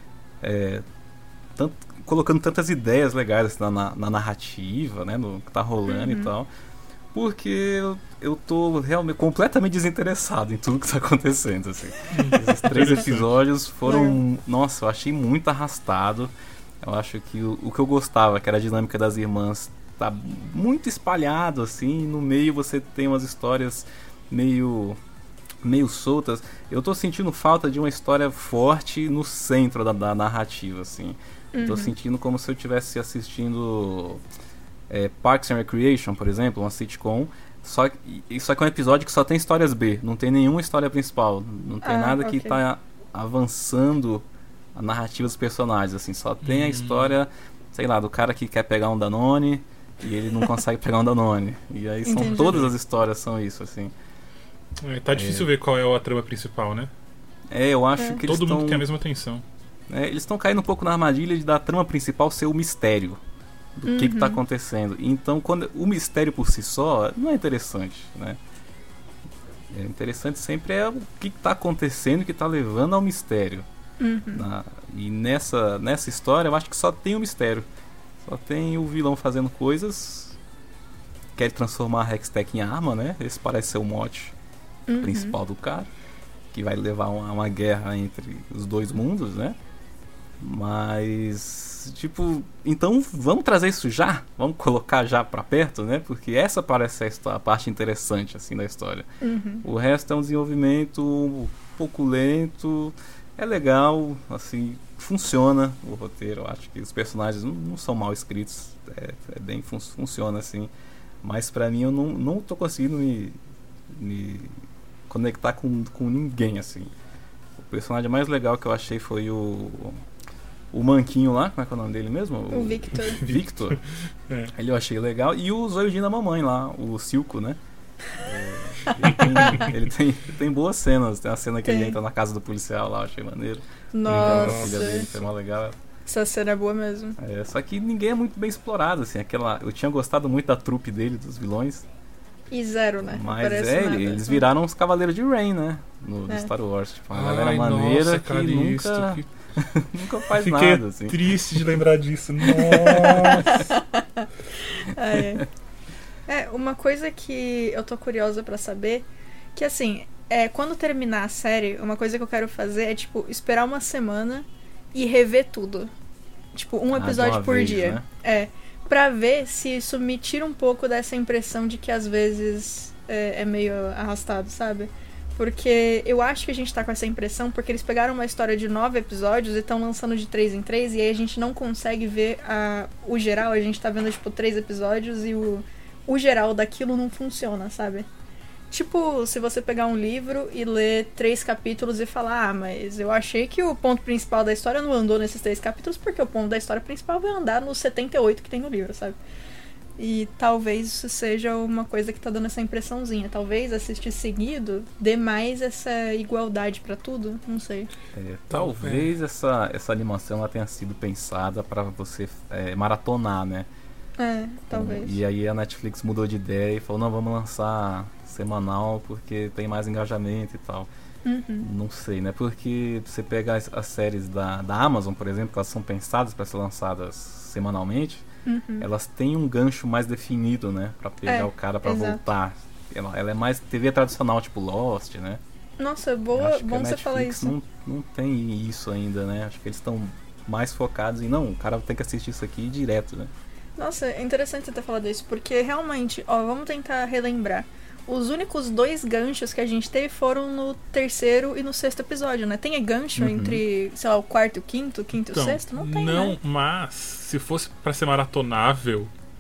Colocando tantas ideias legais assim, na narrativa, né, no que tá rolando e tal. Porque eu tô realmente completamente desinteressado em tudo que tá acontecendo. Assim. Esses 3 episódios foram. Nossa, eu achei muito arrastado. Eu acho que o que eu gostava, que era a dinâmica das irmãs, tá muito espalhado, assim. No meio você tem umas histórias meio soltas. Eu tô sentindo falta de uma história forte no centro da narrativa, assim. Tô sentindo como se eu estivesse assistindo Parks and Recreation, por exemplo, uma sitcom. Só que é um episódio que só tem histórias B, não tem nenhuma história principal. Não tem nada que tá avançando a narrativa dos personagens, assim. Só tem a história, sei lá, do cara que quer pegar um Danone e ele não consegue pegar um Danone. E aí todas as histórias são isso, assim. Tá difícil ver qual é a trama principal, né? Eu acho que todo mundo tem a mesma atenção. Eles estão caindo um pouco na armadilha da trama principal ser o mistério do que tá acontecendo. Então, quando o mistério por si só não é interessante, né? Interessante sempre é o que tá acontecendo, que tá levando ao mistério. E nessa história eu acho que só tem o mistério. Só tem o vilão fazendo coisas, quer transformar a Hextech em arma, né? Esse parece ser o mote principal do cara, que vai levar a uma guerra entre os dois mundos, né? Mas, tipo, então vamos trazer isso já? Vamos colocar já pra perto, né? Porque essa parece a parte interessante, assim, da história. O resto é um desenvolvimento um pouco lento, é legal, assim, funciona o roteiro. Eu acho que os personagens não são mal escritos, bem funciona, assim. Mas pra mim eu não tô conseguindo me conectar com ninguém, assim. O personagem mais legal que eu achei foi o Manquinho lá, como é que é o nome dele mesmo? O Victor. Victor. Ele eu achei legal. E o Zoiudinho da mamãe lá, o Silco, né? Ele tem boas cenas. Tem a cena que ele entra na casa do policial lá, eu achei maneiro. Nossa. A filha dele foi mó legal. Essa cena é boa mesmo. Só que ninguém é muito bem explorado, assim. Eu tinha gostado muito da trupe dele, dos vilões. E zero, né? Mas Parece nada, eles assim. viraram os Cavaleiros de Rain, né? No Star Wars. Tipo, uma galera maneira que nunca faz Fiquei nada, assim. triste de lembrar disso. Nossa. Uma coisa que eu tô curiosa pra saber, que assim, quando terminar a série, uma coisa que eu quero fazer é, tipo, esperar uma semana e rever tudo. Tipo, um episódio por dia. Né? Pra ver se isso me tira um pouco dessa impressão de que às vezes é meio arrastado, sabe? Porque eu acho que a gente tá com essa impressão porque eles pegaram uma história de 9 episódios e estão lançando de 3 em 3, e aí a gente não consegue ver o geral, a gente tá vendo, tipo, 3 episódios e o geral daquilo não funciona, sabe? Tipo, se você pegar um livro e ler 3 capítulos e falar, mas eu achei que o ponto principal da história não andou nesses 3 capítulos porque o ponto da história principal vai andar nos 78 que tem no livro, sabe? E talvez isso seja uma coisa que tá dando essa impressãozinha. Talvez assistir seguido dê mais essa igualdade pra tudo, não sei. Talvez essa animação ela tenha sido pensada pra você maratonar, né? Talvez. E aí a Netflix mudou de ideia e falou, não, vamos lançar semanal porque tem mais engajamento e tal. Não sei, né? Porque você pega as séries da Amazon, por exemplo, que elas são pensadas para ser lançadas semanalmente, elas têm um gancho mais definido, né? Pra pegar o cara pra voltar. Ela é mais TV tradicional, tipo Lost, né? Nossa, bom você falar isso. Não tem isso ainda, né? Acho que eles estão mais focados em, não, o cara tem que assistir isso aqui direto, né? Nossa, é interessante você ter falado isso, porque realmente, vamos tentar relembrar. Os únicos 2 ganchos que a gente teve foram no 3º e no 6º episódio, né? Tem gancho entre, sei lá, o 4º e o 5º, e o 6º? Não tem, não, né? mas se fosse pra ser maratonável,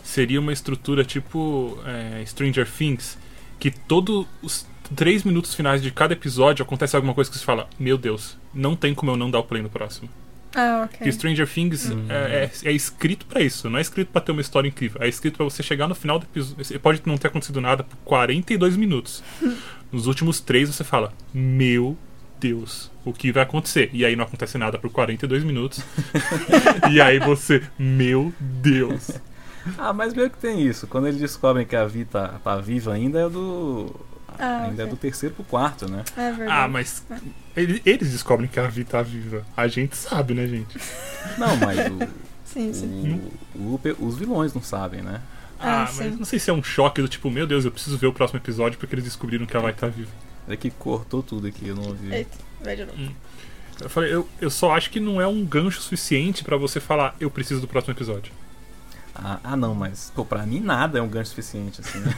seria uma estrutura tipo Stranger Things, que todos os 3 minutos finais de cada episódio acontece alguma coisa que você fala, meu Deus, não tem como eu não dar o play no próximo. Ah, ok. Porque Stranger Things é escrito pra isso, não é escrito pra ter uma história incrível, é escrito pra você chegar no final do episódio, pode não ter acontecido nada por 42 minutos. Nos últimos 3 você fala, meu Deus, o que vai acontecer? E aí não acontece nada por 42 minutos. E aí você, meu Deus. Ah, mas meio que tem isso. Quando eles descobrem que a Vi tá viva ainda, é ok. do 3º pro 4º, né? É verdade. Ah, mas eles descobrem que a Vi tá viva. A gente sabe, né, gente? Não, mas Sim. os vilões não sabem, né? Ah, Mas sim. não sei se é um choque do tipo, meu Deus, eu preciso ver o próximo episódio porque eles descobriram que ela vai estar viva. É que cortou tudo aqui, eu não ouvi. Eita, vai de novo. Eu falei, eu só acho que não é um gancho suficiente pra você falar, eu preciso do próximo episódio. Ah, não, mas pô, pra mim nada é um gancho suficiente, assim, né?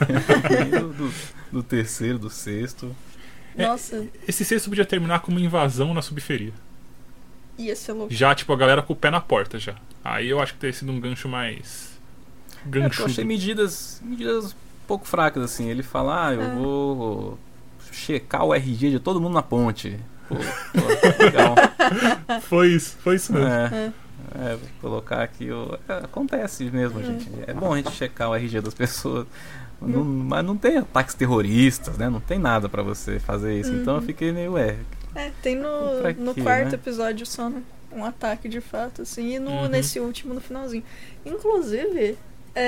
do 3º, do 6º. Nossa, Esse sexto podia terminar com uma invasão na subferia. ia ser louco. Já, tipo, a galera com o pé na porta já. Aí eu acho que teria sido um gancho mais... Eu ganchudo. achei medidas um pouco fracas, assim. Ele fala, eu vou checar o RG de todo mundo na ponte. Pô, legal. Foi isso mesmo. Vou colocar aqui. Acontece mesmo, gente. É bom a gente checar o RG das pessoas. Mas não tem ataques terroristas, né? Não tem nada pra você fazer isso. Então eu fiquei meio, Tem Pra no quê, 4º né? episódio só, né? Um ataque de fato, assim. E nesse último, no finalzinho. Inclusive,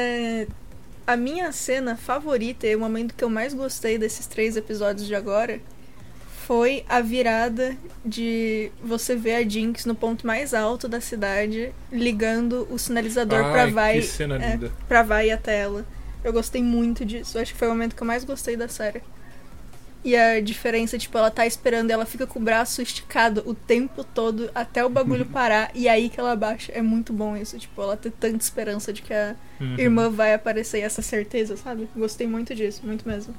a minha cena favorita e o momento que eu mais gostei desses 3 episódios de agora foi a virada de você ver a Jinx no ponto mais alto da cidade ligando o sinalizador pra Que cena linda. pra vai até ela. Eu gostei muito disso. Eu acho que foi o momento que eu mais gostei da série. E a diferença, tipo, ela tá esperando e ela fica com o braço esticado o tempo todo até o bagulho parar e aí que ela baixa. É muito bom isso, tipo, ela ter tanta esperança de que a irmã vai aparecer e essa certeza, sabe? Gostei muito disso, muito mesmo.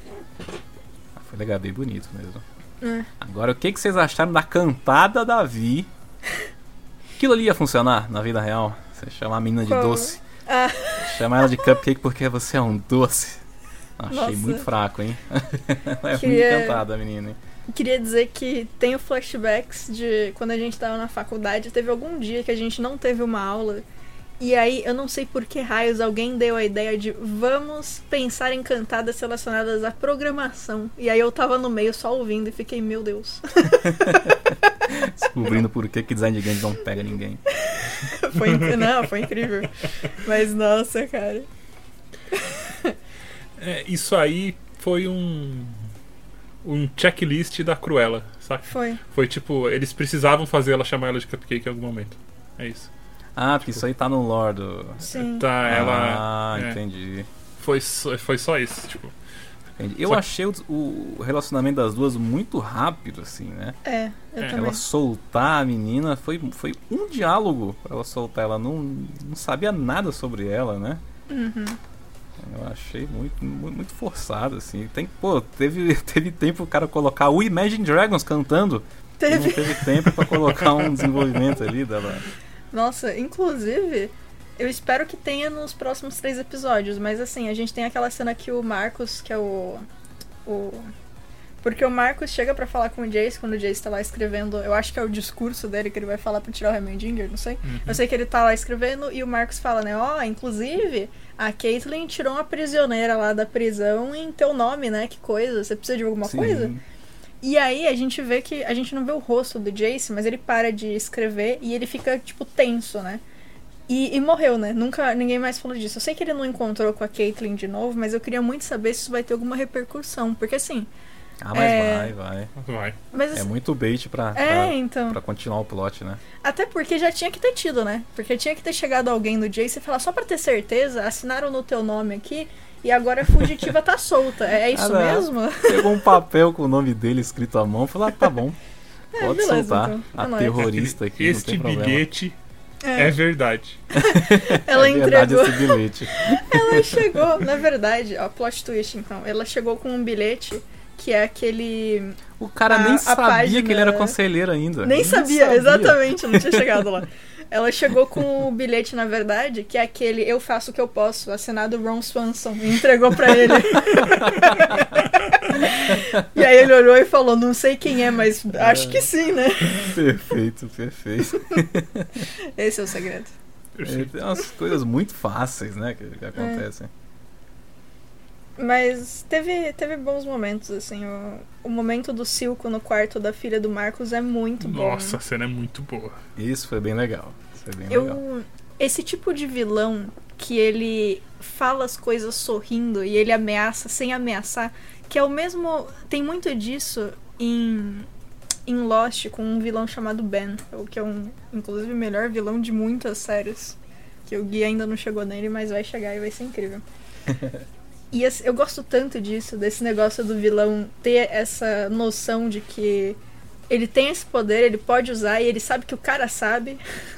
Foi legal, bem bonito mesmo. É. Agora, o que vocês acharam da cantada da Vi? Aquilo ali ia funcionar na vida real? Você chamar a menina de Qual? doce? Ah, Chamar ela de cupcake porque você é um doce? Achei Nossa. muito fraco, hein? É Queria- muito cantada a menina, hein? queria dizer que tenho flashbacks de quando a gente tava na faculdade. Teve algum dia que a gente não teve uma aula. E aí, eu não sei por que raios alguém deu a ideia de vamos pensar em cantadas relacionadas à programação. E aí eu tava no meio só ouvindo e fiquei, meu Deus. Descobrindo por que design de games não pega ninguém. Foi incrível. Mas nossa, cara. Isso aí foi um checklist da Cruella, sabe? Foi tipo, eles precisavam fazer ela chamar ela de cupcake em algum momento. É isso. Ah, porque isso aí tá no lore do... Sim. Tá, ela... entendi. Foi só isso, tipo... Entendi. Eu Só que- achei o relacionamento das duas muito rápido, assim, né? Eu também. Ela soltar a menina, foi um diálogo pra ela soltar. Ela não sabia nada sobre ela, né? Eu achei muito forçado, assim. Teve tempo o cara colocar o Imagine Dragons cantando. Teve. Não teve tempo pra colocar um desenvolvimento ali dela. Nossa, inclusive, eu espero que tenha nos próximos 3 episódios. Mas assim, a gente tem aquela cena que o Marcus, que é o... Porque o Marcus chega pra falar com o Jace quando o Jace tá lá escrevendo. Eu acho que é o discurso dele que ele vai falar pra tirar o Heimerdinger, não sei. Eu sei que ele tá lá escrevendo e o Marcus fala, né? Inclusive, a Caitlyn tirou uma prisioneira lá da prisão em teu nome, né? Que coisa, você precisa de alguma Sim. coisa? E aí a gente vê que a gente não vê o rosto do Jace, mas ele para de escrever e ele fica, tipo, tenso, né? E morreu, né? Ninguém mais falou disso. Eu sei que ele não encontrou com a Caitlyn de novo, mas eu queria muito saber se isso vai ter alguma repercussão. Porque assim... Ah, mas vai. Vai. Mas, É assim, muito bait pra então. continuar o plot, né? Até porque já tinha que ter tido, né? Porque tinha que ter chegado alguém do Jace e falar, só pra ter certeza, assinaram no teu nome aqui e agora a fugitiva tá solta. É isso não. mesmo? Pegou um papel com o nome dele escrito à mão e falou, tá bom. Pode beleza, soltar. então. A É nóis. terrorista aqui, Este não tem problema. bilhete é verdade. Ela É verdade entregou. esse bilhete. Ela chegou, na verdade, ó, plot twist então. Ela chegou com um bilhete que é aquele... O cara A- nem a sabia página- que ele era conselheiro ainda. Nem Ele sabia, exatamente, eu não tinha chegado lá. Ela chegou com o bilhete, na verdade, que é aquele "eu faço o que eu posso", assinado Ron Swanson, e entregou pra ele. E aí ele olhou e falou, não sei quem é, mas acho que sim, né? Perfeito, perfeito. Esse é o segredo. Tem umas coisas muito fáceis, né, que acontecem. Mas teve bons momentos, assim. O momento do Silco no quarto da filha do Marcos é muito bom. Nossa, a cena é muito boa. Isso foi bem legal. Isso foi bem legal. Esse tipo de vilão que ele fala as coisas sorrindo e ele ameaça sem ameaçar, que é o mesmo... Tem muito disso em Lost com um vilão chamado Ben, que é inclusive o melhor vilão de muitas séries. Que o Gui ainda não chegou nele, mas vai chegar e vai ser incrível. E eu gosto tanto disso, desse negócio do vilão ter essa noção de que ele tem esse poder, ele pode usar e ele sabe que o cara sabe.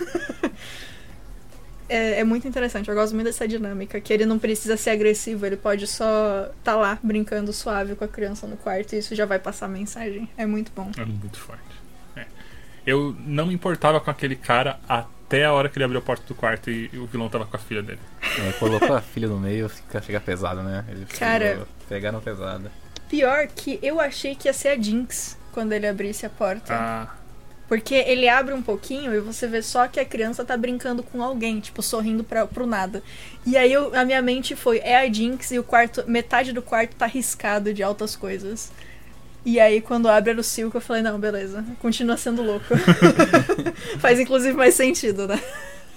É muito interessante, eu gosto muito dessa dinâmica, que ele não precisa ser agressivo, ele pode só tá lá brincando suave com a criança no quarto e isso já vai passar a mensagem. É muito bom. É muito forte. É. Eu não me importava com aquele cara até a hora que ele abriu a porta do quarto e o vilão tava com a filha dele. Colocou a filha no meio, chega pesado, né? Ele Cara, pegaram pesado. pior que eu achei que ia ser a Jinx quando ele abrisse a porta. Ah, Porque ele abre um pouquinho e você vê só que a criança tá brincando com alguém, tipo, sorrindo pro nada. E aí a minha mente foi, é a Jinx e metade do quarto tá riscado de altas coisas. E aí quando abre era o Silco, eu falei, não, beleza, continua sendo louco. Faz inclusive mais sentido, né?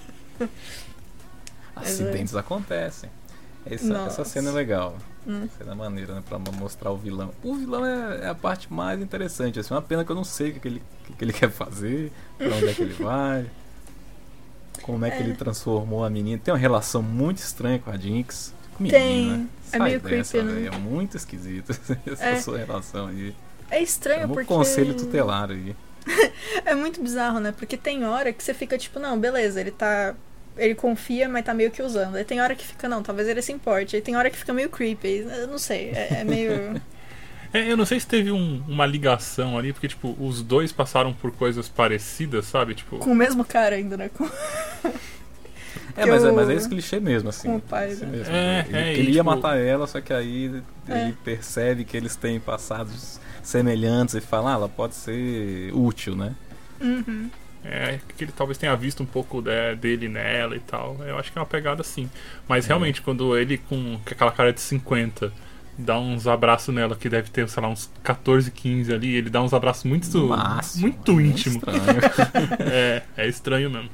Acidentes acontecem. Essa Nossa. cena é legal. Cena maneira, né? Pra mostrar o vilão. O vilão é a parte mais interessante. Assim, uma pena que eu não sei o que ele quer fazer, pra onde é que ele vai, como é que ele transformou a menina. Tem uma relação muito estranha com a Jinx. Com a menina. Tem. Sai É meio dessa, creepy, né? véio. É muito esquisito essa sua relação aí. É estranho Chama o porque... conselho tutelar aí. É muito bizarro, né? Porque tem hora que você fica tipo, não, beleza, ele confia, mas tá meio que usando. Aí tem hora que fica, não, talvez ele se importe. Aí tem hora que fica meio creepy. Eu não sei, é meio... eu não sei se teve uma ligação ali, porque, tipo, os dois passaram por coisas parecidas, sabe? Tipo, Com o mesmo cara ainda, né? Mas é esse clichê mesmo, assim. Com o pai, Esse né? mesmo. E, Ele ia tipo, matar ela, só que aí ele percebe que eles têm passados semelhantes e fala, ela pode ser útil, né? Uhum. que ele talvez tenha visto um pouco dele nela e tal. Eu acho que é uma pegada assim. Mas realmente, quando ele com aquela cara de 50 dá uns abraços nela, que deve ter, sei lá, uns 14, 15 ali, ele dá uns abraços muito Máximo, muito íntimo. Estranho. É estranho mesmo.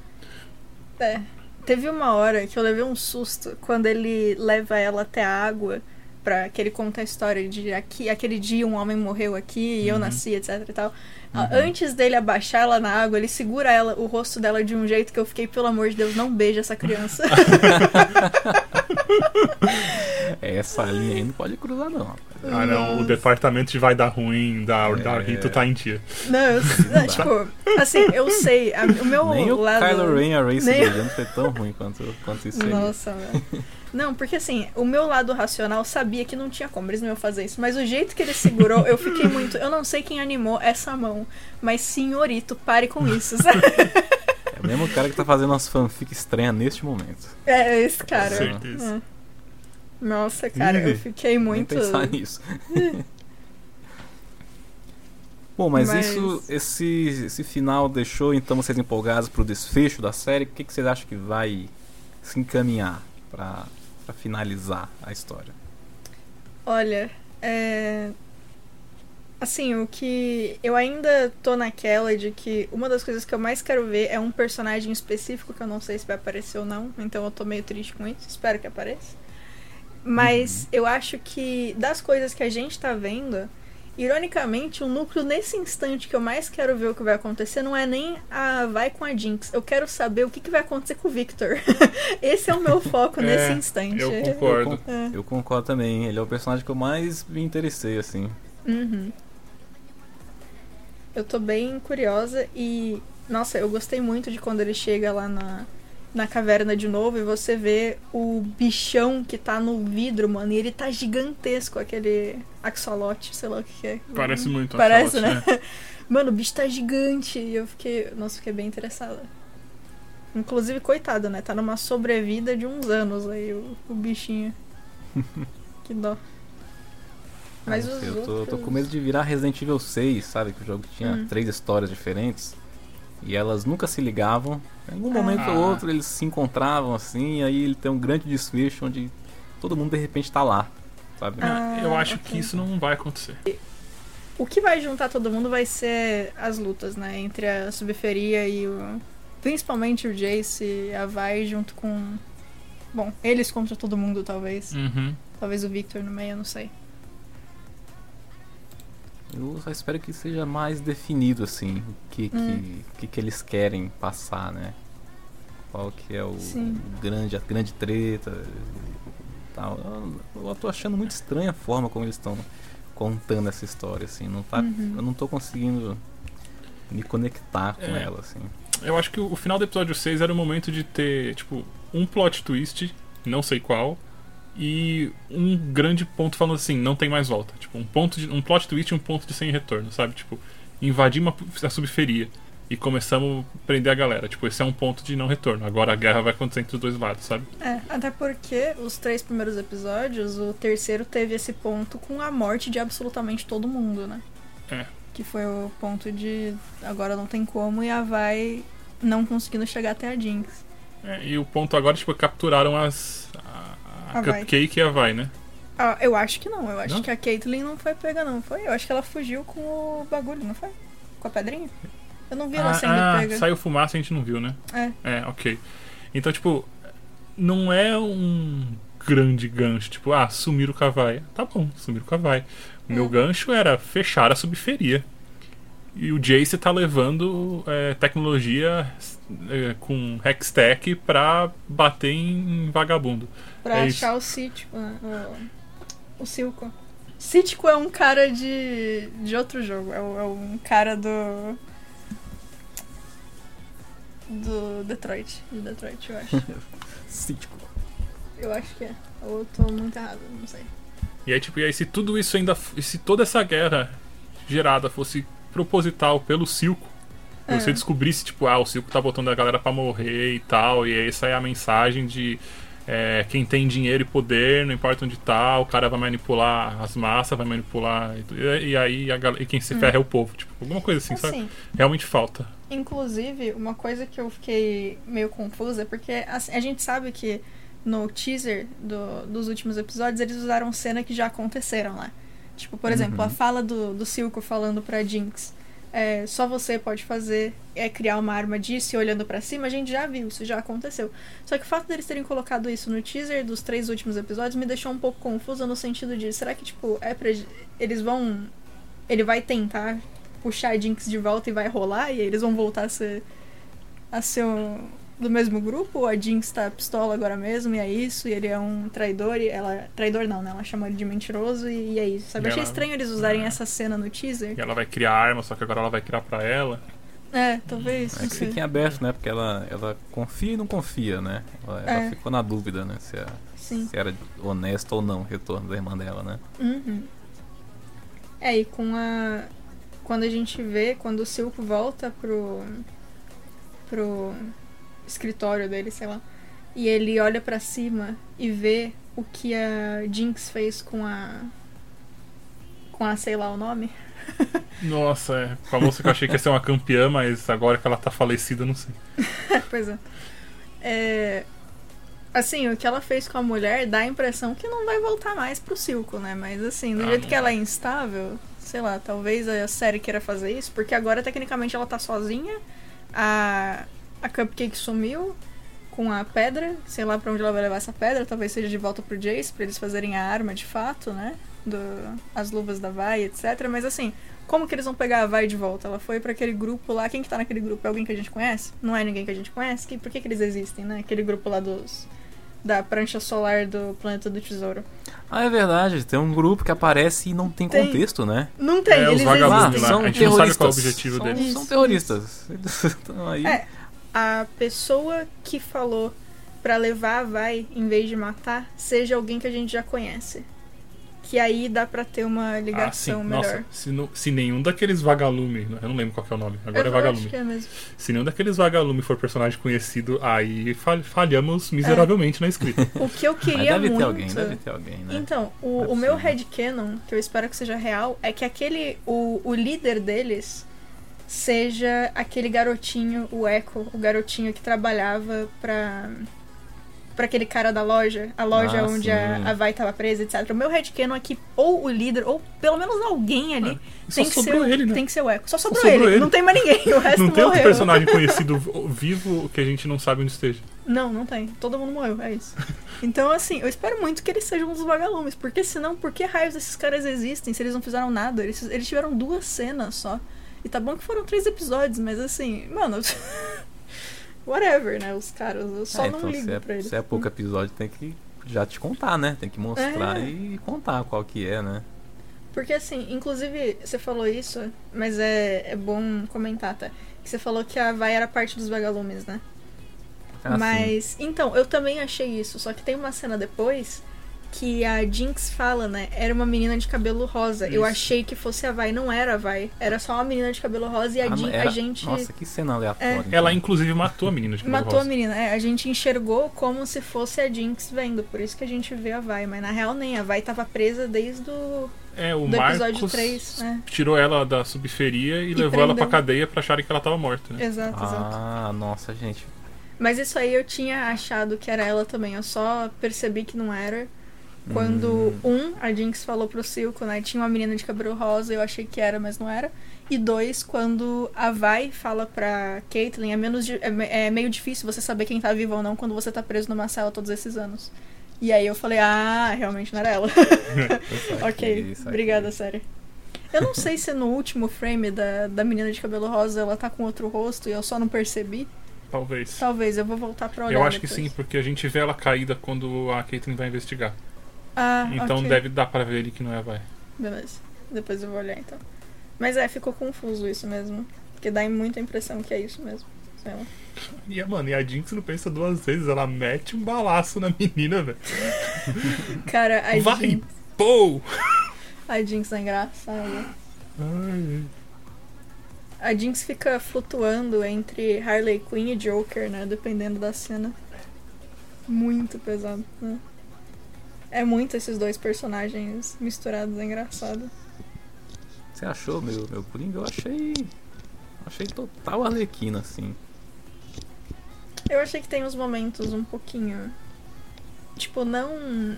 Teve uma hora que eu levei um susto quando ele leva ela até a água, que ele conta a história de aquele dia um homem morreu aqui e eu nasci, etc e tal. Antes dele abaixar ela na água, ele segura o rosto dela de um jeito que eu fiquei, pelo amor de Deus, não beija essa criança. Essa linha aí não pode cruzar, não. Ah, não, o departamento de vai dar ruim da Rito tá em dia. Não, tipo, assim, eu sei, o meu Nem o lado... Kylo Ren e a Rey se nem- beijando foi tão ruim quanto isso aí. Nossa, velho. Não, porque assim, o meu lado racional sabia que não tinha como, eles não iam fazer isso. Mas o jeito que ele segurou, eu fiquei muito... Eu não sei quem animou essa mão, mas senhorito, pare com isso, sabe? É o mesmo cara que tá fazendo umas fanfic estranhas neste momento. É esse cara. Com certeza. Nossa, cara, eu fiquei muito... Nem pensar nisso. Bom, mas esse final deixou então vocês empolgados pro desfecho da série? O que vocês acham que vai se encaminhar pra finalizar a história? Olha, assim, o que eu ainda tô naquela de que uma das coisas que eu mais quero ver é um personagem específico que eu não sei se vai aparecer ou não, então eu tô meio triste com isso, espero que apareça. Mas eu acho que das coisas que a gente tá vendo, ironicamente, o núcleo nesse instante que eu mais quero ver o que vai acontecer não é nem vai com a Jinx. Eu quero saber o que vai acontecer com o Victor. Esse é o meu foco nesse instante. Eu concordo. Eu concordo também. Ele é o personagem que eu mais me interessei, assim. Uhum. Eu tô bem curiosa e... Nossa, eu gostei muito de quando ele chega lá na caverna de novo e você vê o bichão que tá no vidro, mano. E ele tá gigantesco, aquele axolote, sei lá o que é. Parece muito. Parece, axolote, né? Mano, o bicho tá gigante. E eu fiquei bem interessada. Inclusive, coitado, né? Tá numa sobrevida de uns anos aí, o bichinho. Que dó. Mas Não os sei, eu outros... tô com medo de virar Resident Evil 6, sabe? Que o jogo tinha 3 histórias diferentes. E elas nunca se ligavam. Em algum momento ou outro eles se encontravam assim. E aí ele tem um grande desfecho onde todo mundo de repente tá lá, sabe? Eu acho ok. que isso não vai acontecer. O que vai juntar todo mundo vai ser as lutas, né? Entre a Subferia e principalmente o Jace e a Vi junto com... Bom, eles contra todo mundo, talvez. Uhum. Talvez o Victor no meio, eu não sei. Eu só espero que seja mais definido, assim, o que eles querem passar, né? Qual que é a grande treta e tal. Eu tô achando muito estranha a forma como eles estão contando essa história, assim. Não tá, eu não tô conseguindo me conectar com ela, assim. Eu acho que o final do episódio 6 era o momento de ter, tipo, um plot twist, não sei qual, e um grande ponto falando assim, não tem mais volta. Tipo, um plot twist e um ponto de sem retorno, sabe? Tipo, invadir a subferia e começamos a prender a galera. Tipo, esse é um ponto de não retorno. Agora a guerra vai acontecer entre os dois lados, sabe? Até porque os 3 primeiros episódios, o terceiro teve esse ponto com a morte de absolutamente todo mundo, né? Que foi o ponto de agora não tem como e a Vi não conseguindo chegar até a Jinx. E o ponto agora, tipo, capturaram a Cupcake e a Vi, né? Eu acho que não. Eu acho Não? que a Caitlyn não foi pega, não. Foi? Eu acho que ela fugiu com o bagulho, não foi? Com a pedrinha? Eu não vi ela sendo pega. Saiu fumaça e a gente não viu, né? Ok. Então, tipo, não é um grande gancho. Tipo, sumiram com a Vi. Tá bom, sumiram com a Vi. O meu gancho era fechar a subferia. E o Jace tá levando tecnologia com Hextech pra bater em vagabundo. Pra achar o Cítico, né? O Silco. Cítico é um cara de outro jogo. É um cara do Detroit. De Detroit, eu acho. Cítico. Eu acho que é. Ou eu tô muito errado, não sei. E aí, tipo, se tudo isso se toda essa guerra gerada fosse proposital pelo Silco, e você descobrisse, tipo, o Silco tá botando a galera pra morrer e tal, e essa é a mensagem de quem tem dinheiro e poder, não importa onde tá, o cara vai manipular as massas, vai manipular, e aí e quem se ferra é o povo, tipo, alguma coisa assim, sabe? Realmente falta. Inclusive, uma coisa que eu fiquei meio confusa é porque assim, a gente sabe que no teaser dos últimos episódios eles usaram cena que já aconteceram lá. Tipo, por exemplo, a fala do Silco falando pra Jinx, só você pode fazer, criar uma arma disso e olhando pra cima, a gente já viu, isso já aconteceu. Só que o fato deles terem colocado isso no teaser dos 3 últimos episódios me deixou um pouco confusa no sentido de, será que, tipo, ele vai tentar puxar a Jinx de volta e vai rolar, e aí eles vão voltar a ser do mesmo grupo, ou a Jinx tá pistola agora mesmo, e é isso, e ele é um traidor, e ela... Traidor não, né? Ela chama ele de mentiroso, e é isso, sabe? Eu achei estranho eles usarem essa cena no teaser. E ela vai criar arma, só que agora ela vai criar pra ela. Talvez, não Que sei. fiquem aberto, né? Porque ela confia e não confia, né? Ela ficou na dúvida, né? Se era honesto ou não o retorno da irmã dela, né? E com quando a gente vê, quando o Silco volta pro escritório dele, sei lá, e ele olha pra cima e vê o que a Jinx fez com a sei lá o nome. Nossa, com a moça que eu achei que ia ser uma campeã, mas agora que ela tá falecida, não sei. Pois assim, o que ela fez com a mulher dá a impressão que não vai voltar mais pro Silco, né? Mas assim, do jeito que ela é instável, sei lá, talvez a série queira fazer isso, porque agora tecnicamente ela tá sozinha, a Cupcake sumiu com a pedra, sei lá pra onde ela vai levar essa pedra, talvez seja de volta pro Jace, pra eles fazerem a arma de fato, né? As luvas da Vi, etc. Mas assim, como que eles vão pegar a Vi de volta? Ela foi pra aquele grupo lá, quem que tá naquele grupo? É alguém que a gente conhece? Não é ninguém que a gente conhece? Por que eles existem, né? Aquele grupo lá da prancha solar do Planeta do Tesouro. É verdade, tem um grupo que aparece e não tem contexto, né? Não tem, os eles vagabundos existem. lá, a gente não sabe qual é o objetivo deles. São terroristas. Então aí... a pessoa que falou pra levar a Vai, em vez de matar, seja alguém que a gente já conhece. Que aí dá pra ter uma ligação melhor. Nossa, se nenhum daqueles vagalume, eu não lembro qual que é o nome, agora é vagalume. Acho que é mesmo. Se nenhum daqueles vagalume for personagem conhecido, aí falhamos miseravelmente na escrita. O que eu Mas queria deve muito... deve ter alguém, né? Então, Não é o meu possível. headcanon, que eu espero que seja real, é que o líder deles seja aquele garotinho, o Echo, o garotinho que trabalhava pra aquele cara da loja, a loja onde sim. a Vai tava presa, etc. O meu headcanon é que ou o líder, ou pelo menos alguém ali, Só tem que ser sobrou ele, né? tem que ser o Echo. Só sobrou, sobrou ele. não tem mais ninguém, o resto Não tem outro morreu. personagem conhecido vivo que a gente não sabe onde esteja. Não tem. Todo mundo morreu, é isso. Então, assim, eu espero muito que eles sejam uns vagalumes, porque senão, por que raios esses caras existem se eles não fizeram nada? Eles tiveram 2 cenas só. E tá bom que foram 3 episódios, mas assim, mano... whatever, né, os caras. Eu só não então, ligo pra eles. se é pouco episódio, tem que já te contar, né? Tem que mostrar e contar qual que é, né? Porque assim, inclusive, você falou isso, mas é bom comentar, tá? Que você falou que a Vai era parte dos vagalumes, né? Ah, Mas, então, eu também achei isso. Só que tem uma cena depois que a Jinx fala, né? Era uma menina de cabelo rosa. Eu Isso. achei que fosse a Vai, não era a Vai. Era só uma menina de cabelo rosa e a gente Nossa, que cena aleatória. então. Ela, inclusive, matou a menina de cabelo matou a rosa. menina. A gente enxergou como se fosse a Jinx vendo. Por isso que a gente vê a Vai. Mas na real nem. A Vai tava presa desde o O do episódio Marcos 3, né? tirou ela da subferia e levou ela pra cadeia pra acharem que ela tava morta, né? Exato. Ah, nossa, gente. Mas isso aí eu tinha achado que era ela também. Eu só percebi que não era. Quando, a Jinx falou pro Silco, né? Tinha uma menina de cabelo rosa, eu achei que era, mas não era. E 2, quando a Vai fala pra Caitlyn, é meio difícil você saber quem tá vivo ou não quando você tá preso numa cela todos esses anos. E aí eu falei, realmente não era ela. Ok, obrigada, série. Eu não sei se no último frame da menina de cabelo rosa ela tá com outro rosto e eu só não percebi. Talvez. Talvez, eu vou voltar pra olhar Eu acho que depois. sim, porque a gente vê ela caída quando a Caitlyn vai investigar. Então ok. deve dar pra ver ele que não é a Vai. Beleza. Depois eu vou olhar então. Mas ficou confuso isso mesmo. Porque dá muita impressão que é isso mesmo. Sei lá. E a Jinx não pensa 2 vezes, ela mete um balaço na menina, velho. Cara, Vai! Pô! a Jinx é engraçada. Ai. A Jinx fica flutuando entre Harley Quinn e Joker, né? Dependendo da cena. Muito pesado, né? É muito esses 2 personagens misturados, é engraçado. Você achou meu Coringa? Eu achei total Arlequina, assim. Eu achei que tem uns momentos um pouquinho... Tipo, não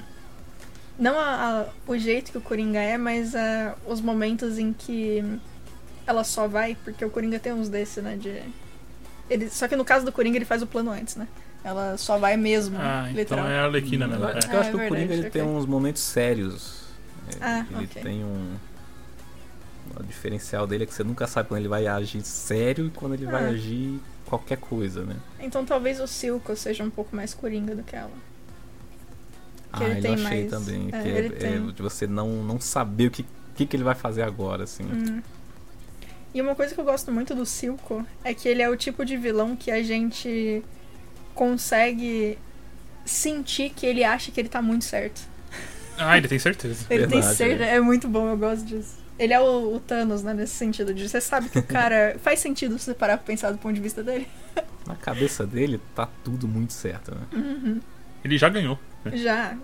o jeito que o Coringa é, mas os momentos em que ela só vai, porque o Coringa tem uns desses, né? Só que no caso do Coringa ele faz o plano antes, né? Ela só vai mesmo, Então literal. é a Arlequina mesmo. Eu É. acho que é o verdade, Coringa ele tem ok. uns momentos sérios. Ele ok. tem o diferencial dele é que você nunca sabe quando ele vai agir sério e quando ele vai agir qualquer coisa, né? Então talvez o Silco seja um pouco mais Coringa do que ela. Que ele eu tem achei mais... também. Que ele tem. de você não saber o que ele vai fazer agora, assim. E uma coisa que eu gosto muito do Silco é que ele é o tipo de vilão que a gente consegue sentir que ele acha que ele tá muito certo. Ele tem certeza. Ele tem Verdade, certeza, é muito bom, eu gosto disso. Ele é o Thanos, né, nesse sentido de você sabe que o cara faz sentido se você parar pra pensar do ponto de vista dele. Na cabeça dele tá tudo muito certo, né? Ele já ganhou. Já.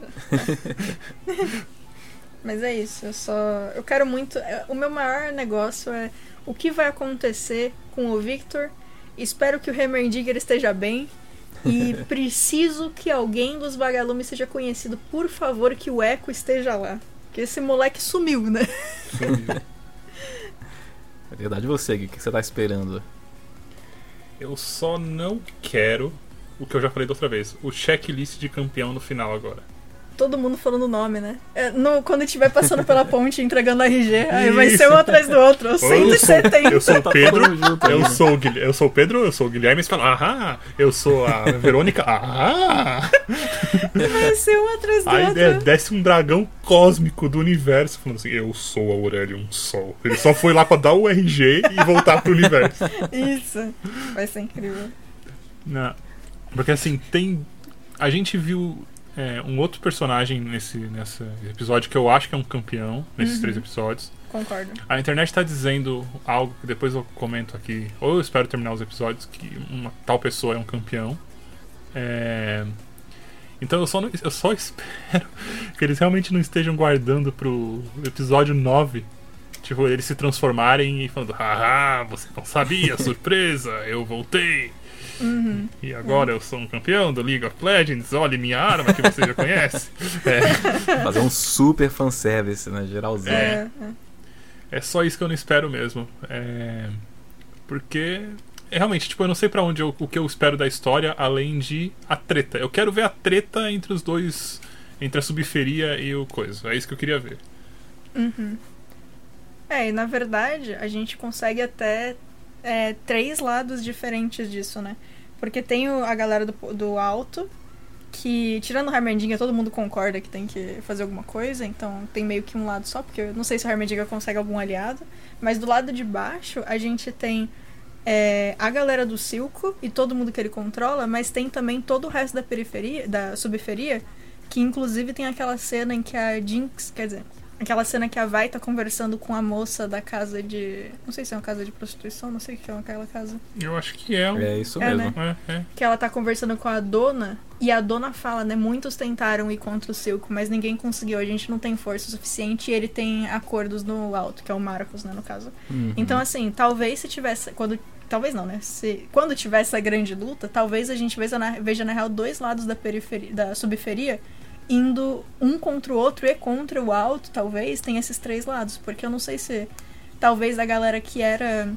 Mas é isso, eu quero muito. O meu maior negócio é o que vai acontecer com o Victor. Espero que o Heimerdinger esteja bem. E preciso que alguém dos vagalumes seja conhecido. Por favor, que o Echo esteja lá. Porque esse moleque sumiu, né? É verdade, você, o que você tá esperando? Eu só não quero o que eu já falei da outra vez. O checklist de campeão no final agora. Todo mundo falando o nome, né? Quando estiver passando pela ponte entregando RG, aí vai Isso. ser um atrás do outro. Eu 170. sou o Tá Pedro, todo mundo junto aí, eu né? sou o Guilherme, eu sou o Guilherme, você fala, eu sou a Verônica, Vai ser um atrás do Aí outro. desce um dragão cósmico do universo falando assim, eu sou a Aurelion Sol. Ele só foi lá pra dar o RG e voltar pro universo. Isso. Vai ser incrível. Não. Porque assim, tem. A gente viu um outro personagem nesse episódio que eu acho que é um campeão, nesses 3 episódios. Concordo. A internet tá dizendo algo que depois eu comento aqui, ou eu espero terminar os episódios, que uma tal pessoa é um campeão. Então eu só espero que eles realmente não estejam guardando pro episódio 9. Tipo, eles se transformarem e falando, haha, você não sabia, surpresa, eu voltei. E agora eu sou um campeão do League of Legends, olha minha arma que você já conhece. Fazer um super fanservice, né? Geralzão. É só isso que eu não espero mesmo. Porque realmente, tipo, eu não sei pra onde o que eu espero da história, além de a treta. Eu quero ver a treta entre os dois, entre a subferia e o coisa. É isso que eu queria ver. E na verdade, a gente consegue até 3 lados diferentes disso, né? Porque tem a galera do alto, que, tirando o Heimerdinger, todo mundo concorda que tem que fazer alguma coisa, então tem meio que um lado só, porque eu não sei se o Heimerdinger consegue algum aliado. Mas do lado de baixo, a gente tem a galera do Silco e todo mundo que ele controla, mas tem também todo o resto da periferia, da subferia, que inclusive tem aquela cena em que a Jinx, quer dizer, aquela cena que a Vai tá conversando com a moça da casa de... Não sei se é uma casa de prostituição, não sei o que é aquela casa. Eu acho que é. É isso mesmo. Né? Que ela tá conversando com a dona, e a dona fala, né? Muitos tentaram ir contra o Silco, mas ninguém conseguiu. A gente não tem força suficiente, e ele tem acordos no alto, que é o Marcos, né, no caso. Então, assim, talvez se tivesse... Talvez não, né? Quando tivesse a grande luta, talvez a gente veja na real 2 lados da periferia, da subferia, indo um contra o outro e contra o alto, talvez, tem esses 3 lados. Porque eu não sei se... Talvez a galera que era...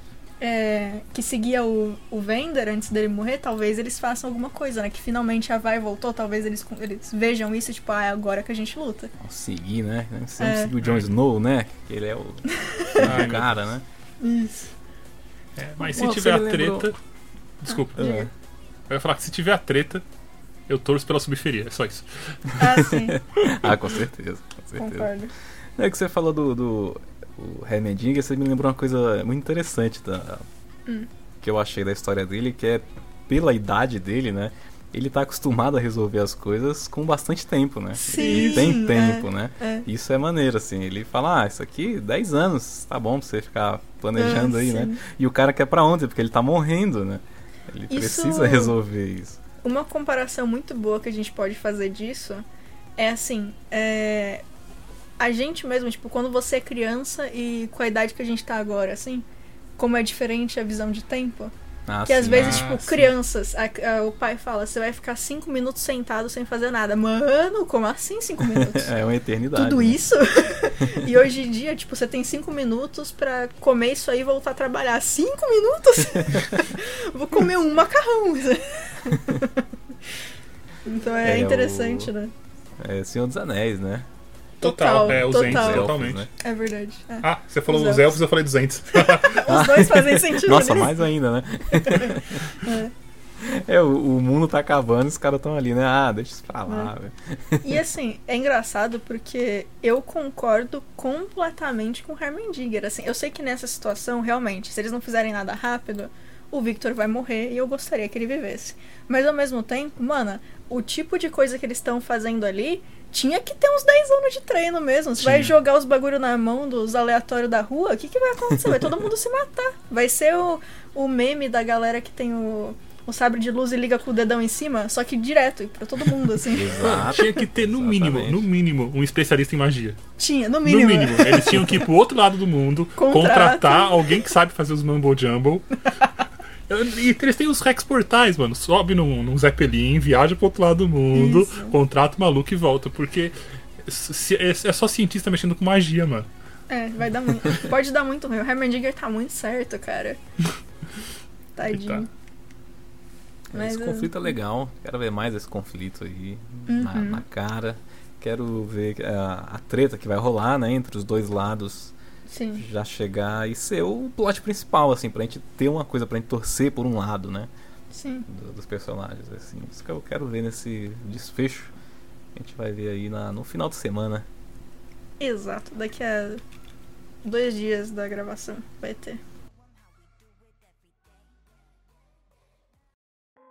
que seguia o Vander antes dele morrer, talvez eles façam alguma coisa, né? Que finalmente a Vai voltou, talvez eles vejam isso e tipo, é agora que a gente luta. Seguir, né? Sempre seguir o Jon Snow, né? Que ele é o cara, né? Isso. Mas se tiver a treta... Desculpa. diga. Eu ia falar que se tiver a treta, eu torço pela subferia, é só isso. Sim. Com certeza. Concordo. É que você falou do Heimerdinger, você me lembrou uma coisa muito interessante que eu achei da história dele, que é pela idade dele, né? Ele tá acostumado a resolver as coisas com bastante tempo, né? Sim, ele tem tempo, né? Isso é maneiro, assim. Ele fala, isso aqui, 10 anos, tá bom pra você ficar planejando aí, né? E o cara quer pra ontem, porque ele tá morrendo, né? Ele precisa resolver isso. Uma comparação muito boa que a gente pode fazer disso é assim, a gente mesmo, tipo, quando você é criança e com a idade que a gente tá agora, assim, como é diferente a visão de tempo. Que às vezes, tipo, crianças, o pai fala, você vai ficar 5 minutos sentado sem fazer nada. Mano, como assim 5 minutos? É uma eternidade. Tudo né? isso? E hoje em dia, tipo, você tem 5 minutos pra comer isso aí e voltar a trabalhar. 5 minutos? Vou comer um macarrão. Então é interessante, né? É Senhor dos Anéis, né? Total, os Ents, total. totalmente. Né? É verdade. Você falou Os dos elfos, eu falei dos Ents. Os dois fazem sentido. Nossa, nisso. mais ainda, né? O mundo tá acabando e os caras tão ali, né? Deixa isso pra lá, velho. E assim, é engraçado porque eu concordo completamente com o Heimerdinger. Assim, eu sei que nessa situação, realmente, se eles não fizerem nada rápido, o Victor vai morrer e eu gostaria que ele vivesse. Mas ao mesmo tempo, mano, o tipo de coisa que eles estão fazendo ali tinha que ter uns 10 anos de treino mesmo. Você vai jogar os bagulho na mão dos aleatórios da rua, o que vai acontecer? Vai todo mundo se matar. Vai ser o meme da galera que tem o sabre de luz e liga com o dedão em cima, só que direto, pra todo mundo, assim. Exato. Tinha que ter, no mínimo, um especialista em magia. Tinha, no mínimo. No mínimo. Eles tinham que ir pro outro lado do mundo, contratar alguém que sabe fazer os mumbo jumble. E eles têm os Rex portais, mano. Sobe num Zeppelin, viaja pro outro lado do mundo, contrata o maluco e volta. Porque é só cientista mexendo com magia, mano. Vai dar muito. Pode dar muito ruim. O Heimerdinger tá muito certo, cara. Tadinho. Mas esse conflito é legal. Quero ver mais esse conflito aí na cara. Quero ver a treta que vai rolar, né, entre os dois lados. Sim. Já chegar e ser o plot principal, assim, pra gente ter uma coisa pra gente torcer por um lado, né? Sim. Dos personagens, assim. Isso que eu quero ver nesse desfecho. A gente vai ver aí no final de semana. Exato. Daqui a 2 dias da gravação vai ter.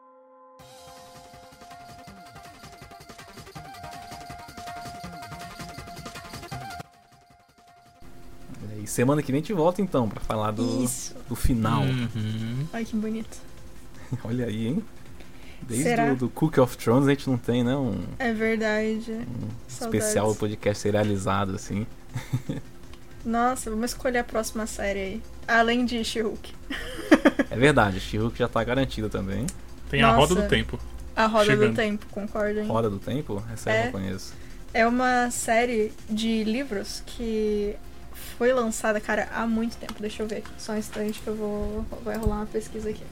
semana que vem a gente volta então pra falar do Isso. final. Uhum. Ai, que bonito. Olha aí, hein? Desde Será? do Cook of Thrones a gente não tem, né? Um É verdade. Saudades. especial podcast serializado, assim. Nossa, vamos escolher a próxima série aí. Além de She-Hulk. É verdade, She-Hulk já tá garantida também. Tem a Roda Nossa. do Tempo. A Roda Chegando. do Tempo, concordam? Roda do Tempo? Essa eu É. não conheço. É uma série de livros que foi lançada, cara, há muito tempo. Deixa eu ver. Só um instante que eu vou... Vai rolar uma pesquisa aqui.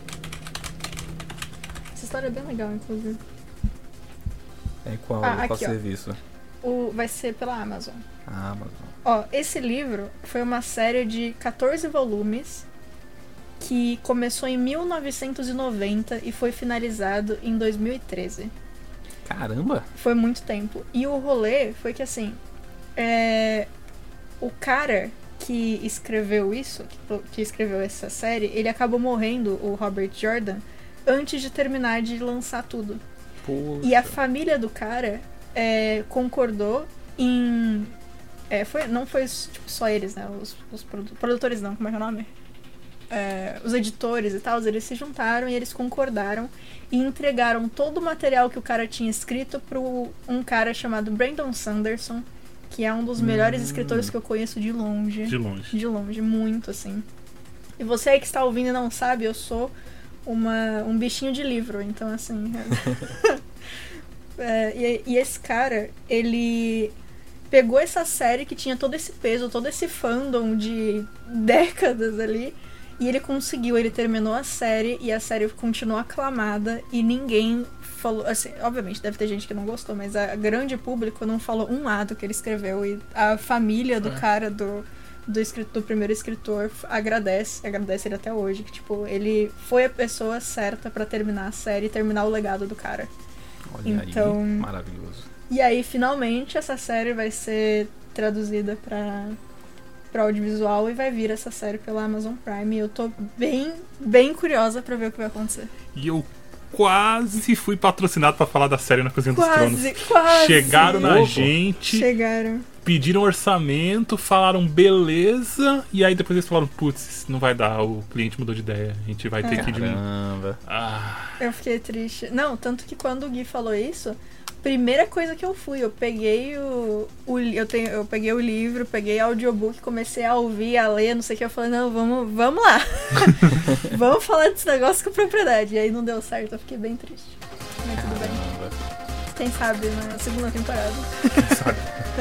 Essa história é bem legal, inclusive. É qual, Ah, qual aqui, ó. serviço? Vai ser pela Amazon. Ah, mas Ó, esse livro foi uma série de 14 volumes que começou em 1990 e foi finalizado em 2013. caramba! Foi muito tempo. E o rolê foi que, assim, o cara que escreveu isso, que escreveu essa série, ele acabou morrendo, o Robert Jordan, antes de terminar de lançar tudo. Poxa. E a família do cara concordou em... não foi tipo, só eles, né? Os produtores não, como é que é o nome? Os editores e tal, eles se juntaram e eles concordaram e entregaram todo o material que o cara tinha escrito para um cara chamado Brandon Sanderson, que é um dos melhores escritores que eu conheço de longe. De longe. De longe, muito, assim. E você aí que está ouvindo e não sabe, eu sou um bichinho de livro, então, assim... e esse cara, ele pegou essa série que tinha todo esse peso, todo esse fandom de décadas ali, e ele terminou a série, e a série continuou aclamada, e ninguém falou, assim, obviamente deve ter gente que não gostou, mas a grande público não falou um A do que ele escreveu, e a família do cara, do primeiro escritor, agradece ele até hoje, que tipo, ele foi a pessoa certa pra terminar a série e terminar o legado do cara. Olha Então- aí, maravilhoso. E aí, finalmente, essa série vai ser traduzida pra audiovisual e vai vir essa série pela Amazon Prime. E eu tô bem, bem curiosa pra ver o que vai acontecer. E eu quase fui patrocinado pra falar da série na Cozinha dos Tronos. Quase! Chegaram na Opa. gente, Chegaram. pediram orçamento, falaram beleza, e aí depois eles falaram, putz, não vai dar, o cliente mudou de ideia, a gente vai ter que diminuir. Caramba. Ah, Eu fiquei triste. Não, tanto que quando o Gui falou isso, primeira coisa que eu peguei eu peguei o livro, peguei audiobook, comecei a ouvir, a ler, não sei o que, eu falei, não, vamos lá. Vamos falar desse negócio com propriedade. E aí não deu certo, eu fiquei bem triste. Mas tudo bem. Caramba. Quem sabe na segunda temporada. sabe?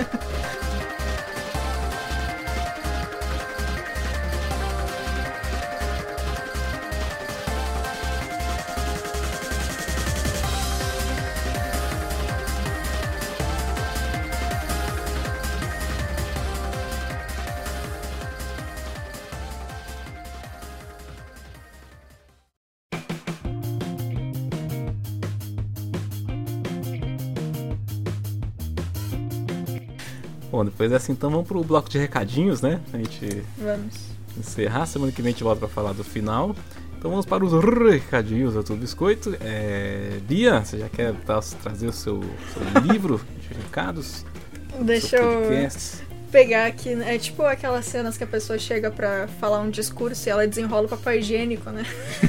Bom, depois dessa então vamos pro bloco de recadinhos, né? A gente Vamos. encerrar. Semana que vem a gente volta pra falar do final. Então vamos para os recadinhos do Tudo Biscoito. Bia, você já quer trazer o seu livro de recados? Deixa Seu eu podcast? pegar aqui. É tipo aquelas cenas que a pessoa chega pra falar um discurso e ela desenrola o papel higiênico, né?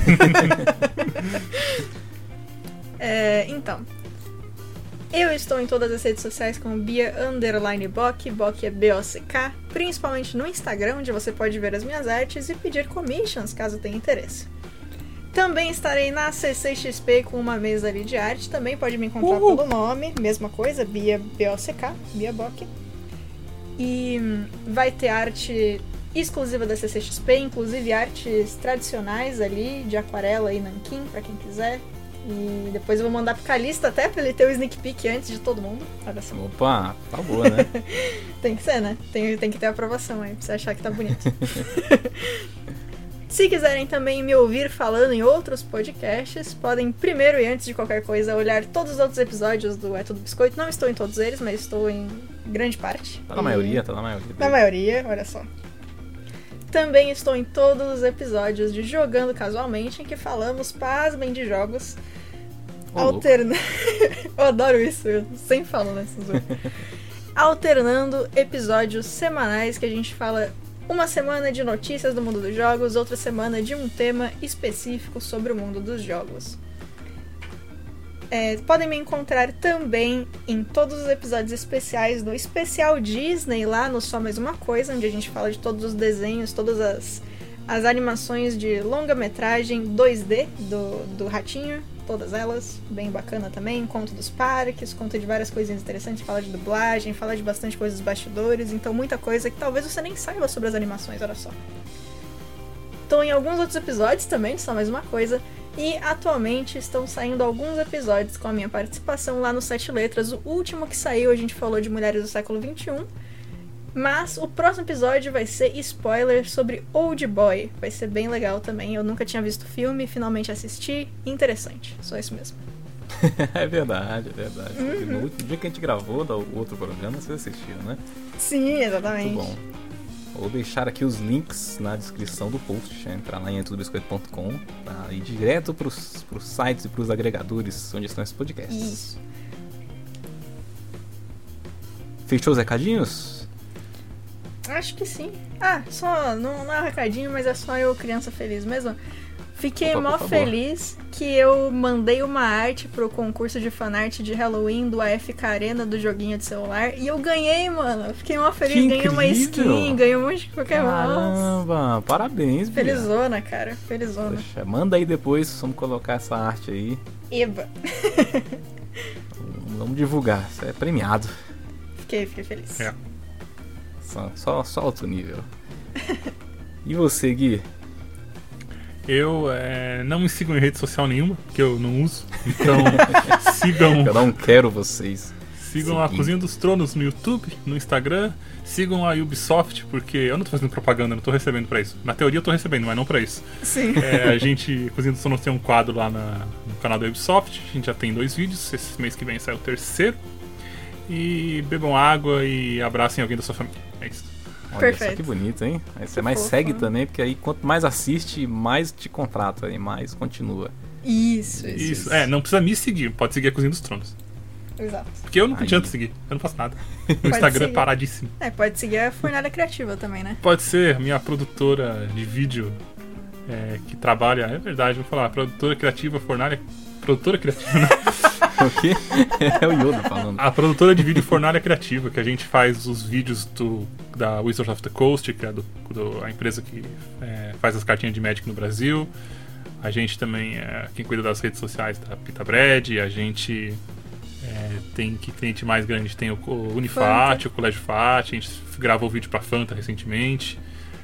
Então. Eu estou em todas as redes sociais como Bia_Bock, Bock é B-O-C-K, principalmente no Instagram, onde você pode ver as minhas artes e pedir commissions, caso tenha interesse. Também estarei na CCXP com uma mesa ali de arte, também pode me encontrar pelo nome, mesma coisa, Bia B-O-C-K, Bia Bock. E vai ter arte exclusiva da CCXP, inclusive artes tradicionais ali, de aquarela e nanquim, pra quem quiser. E depois eu vou mandar pro Calista até pra ele ter o sneak peek antes de todo mundo. Olha só. Opa, por favor, né? Tem que ser, né? Tem que ter aprovação aí, pra você achar que tá bonito. Se quiserem também me ouvir falando em outros podcasts, podem primeiro e antes de qualquer coisa olhar todos os outros episódios do É Tudo Biscoito. Não estou em todos eles, mas estou em grande parte. Tá na maioria, tá na maioria. Na maioria, olha só. Também estou em todos os episódios de Jogando Casualmente, em que falamos, pasmem, de jogos. Eu adoro isso, eu sempre falo nessas outras. Alternando episódios semanais que a gente fala Uma semana de notícias do mundo dos jogos, outra semana de um tema específico sobre o mundo dos jogos. Podem me encontrar também em todos os episódios especiais do Especial Disney, lá no Só Mais Uma Coisa, onde a gente fala de todos os desenhos, todas as animações de longa-metragem 2D do Ratinho, todas elas, bem bacana também, conto dos parques, conta de várias coisinhas interessantes, fala de dublagem, fala de bastante coisa dos bastidores, então muita coisa que talvez você nem saiba sobre as animações, olha só. Tô em alguns outros episódios também, Só Mais Uma Coisa, e atualmente estão saindo alguns episódios com a minha participação lá no 7 Letras. O último que saiu a gente falou de mulheres do século XXI, mas o próximo episódio vai ser spoiler sobre Old Boy. Vai ser bem legal também, eu nunca tinha visto o filme, finalmente assisti, interessante, só isso mesmo. É verdade. No último dia que a gente gravou o outro programa, vocês assistiram, né? Sim, exatamente. Muito bom. Vou deixar aqui os links na descrição do post. Entrar lá em entrodobiscoito.com pra ir direto pros sites e pros agregadores onde estão esses podcasts. Isso. Fechou os recadinhos? Acho que sim. Só, não é um recadinho, mas é só eu, criança feliz mesmo. Fiquei Opa, mó por favor. feliz que eu mandei uma arte pro concurso de fanart de Halloween do AFK Arena do joguinho de celular e eu ganhei, mano. Eu fiquei mó feliz, Que ganhei uma incrível! skin, ganhei um monte de Pokémon. Caramba, parabéns, Bia. Felizona, cara, felizona. Poxa, manda aí depois, vamos colocar essa arte aí. Eba. Vamos divulgar, isso é premiado. Fiquei feliz. É. Só alto nível. E você, Gui? Eu não me sigam em rede social nenhuma, que eu não uso. Então sigam Eu não quero vocês. a seguir. Cozinha dos Tronos no YouTube, no Instagram. Sigam a Ubisoft, porque eu não tô fazendo propaganda, não tô recebendo pra isso. Na teoria eu tô recebendo, mas não pra isso. Sim. A Cozinha dos Tronos tem um quadro lá no canal da Ubisoft. A gente já tem 2 vídeos, esse mês que vem sai o 3º. E bebam água e abracem alguém da sua família. É isso. Olha Perfeito. só que bonito, hein? Aí você Que mais fofo, segue né? também, porque aí quanto mais assiste, mais te contrata e mais continua. Isso. Isso. Não precisa me seguir, pode seguir a Cozinha dos Tronos. Exato. Porque eu não Aí. adianta seguir, eu não faço nada. O Instagram é seguir. paradíssimo. Pode seguir a Fornalha Criativa também, né? Pode ser minha produtora de vídeo que trabalha, é verdade, vou falar, produtora criativa, Fornalha. Produtora criativa, né? O quê? É o Yoda falando. A produtora de vídeo Fornalha Criativa, que a gente faz os vídeos da Wizards of the Coast, que é a empresa que faz as cartinhas de Magic no Brasil. A gente também é quem cuida das redes sociais da Pita Bread. A gente tem que cliente mais grande, tem o Unifat, Fanta. o Colégio Fat. A gente gravou vídeo pra Fanta recentemente.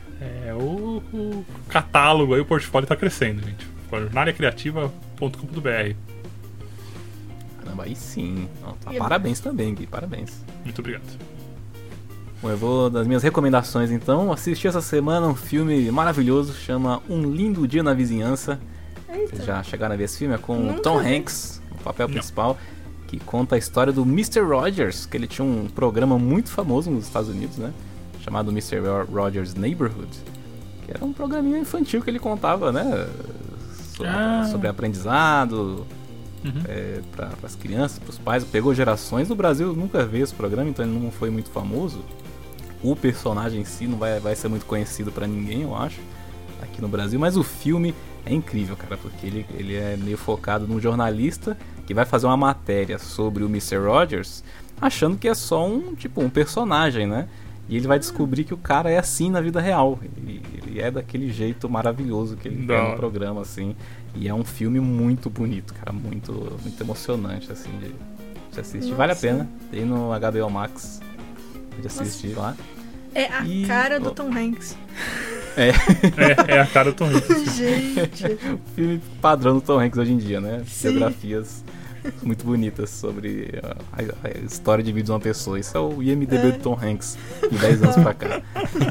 O catálogo aí, o portfólio tá crescendo, gente. Fornalhacriativa.com.br. Caramba, aí sim. Ó, tá, E- parabéns também, Gui, parabéns. Muito obrigado. Bom, eu vou das minhas recomendações então. Assisti essa semana um filme maravilhoso, chama Um Lindo Dia na Vizinhança. Vocês Eita. já chegaram a ver esse filme? É com o Nunca Tom vi. Hanks, no papel Não. principal, que conta a história do Mr. Rogers, que ele tinha um programa muito famoso nos Estados Unidos, né? Chamado Mr. Rogers Neighborhood, que era um programinha infantil que ele contava, né? Sobre aprendizado, para as crianças, para os pais. Pegou gerações. No Brasil eu nunca vi esse programa, então ele não foi muito famoso. O personagem em si não vai ser muito conhecido para ninguém, eu acho, aqui no Brasil. Mas o filme é incrível, cara, porque ele é meio focado num jornalista que vai fazer uma matéria sobre o Mr. Rogers, achando que é só um personagem, né? E ele vai descobrir que o cara é assim na vida real. Ele é daquele jeito maravilhoso que ele Da é no hora. programa, assim. E é um filme muito bonito, cara. Muito, muito emocionante, assim, de assistir. Vale a Nossa. pena. Tem no HBO Max de assistir lá. É a E- cara do Tom Hanks. É, É a cara do Tom Hanks. Gente. o filme padrão do Tom Hanks hoje em dia, né? Sim. Biografias muito bonitas sobre a história de vida de uma pessoa. Isso é o IMDb do Tom Hanks, de 10 anos pra cá.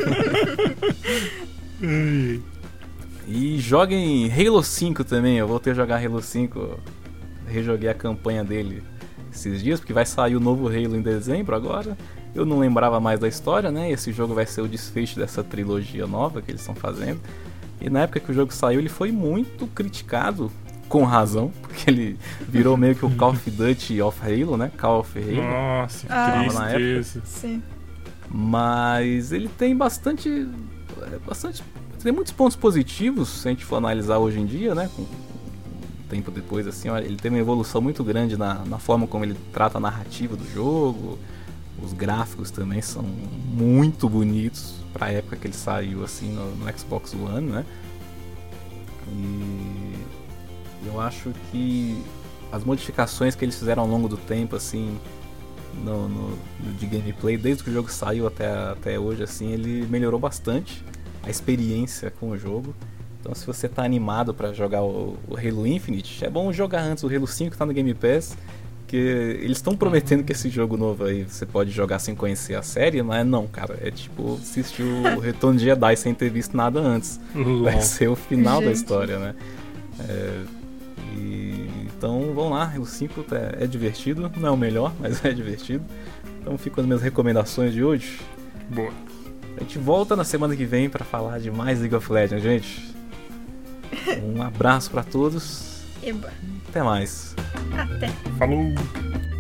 E joguem Halo 5 também. Eu voltei a jogar Halo 5. Rejoguei a campanha dele esses dias, porque vai sair o novo Halo em dezembro agora. Eu não lembrava mais da história, né? Esse jogo vai ser o desfecho dessa trilogia nova que eles estão fazendo. E na época que o jogo saiu, ele foi muito criticado, com razão, porque ele virou meio que o Call of Duty of Halo, né? Call of Halo. Nossa, que Ah. Na época. tristeza. Sim. Mas ele tem bastante é bastante... Tem muitos pontos positivos, se a gente for analisar hoje em dia, né? Com tempo depois, assim, ó, ele tem uma evolução muito grande na forma como ele trata a narrativa do jogo. Os gráficos também são muito bonitos pra época que ele saiu, assim, no Xbox One, né? E eu acho que as modificações que eles fizeram ao longo do tempo, assim, de gameplay, desde que o jogo saiu até hoje, assim, ele melhorou bastante a experiência com o jogo. Então, se você tá animado pra jogar o Halo Infinite, é bom jogar antes o Halo 5 que tá no Game Pass, que eles estão prometendo que esse jogo novo aí você pode jogar sem conhecer a série, mas não, cara, é tipo assistir o Retorno de Jedi sem ter visto nada antes. Vai ser o final da história, né? Então, vamos lá, Halo 5 é divertido, não é o melhor, mas é divertido. Então, ficam as minhas recomendações de hoje. Boa. A gente volta na semana que vem pra falar de mais League of Legends, gente. Um abraço pra todos. Eba. Até mais. Até. Falou!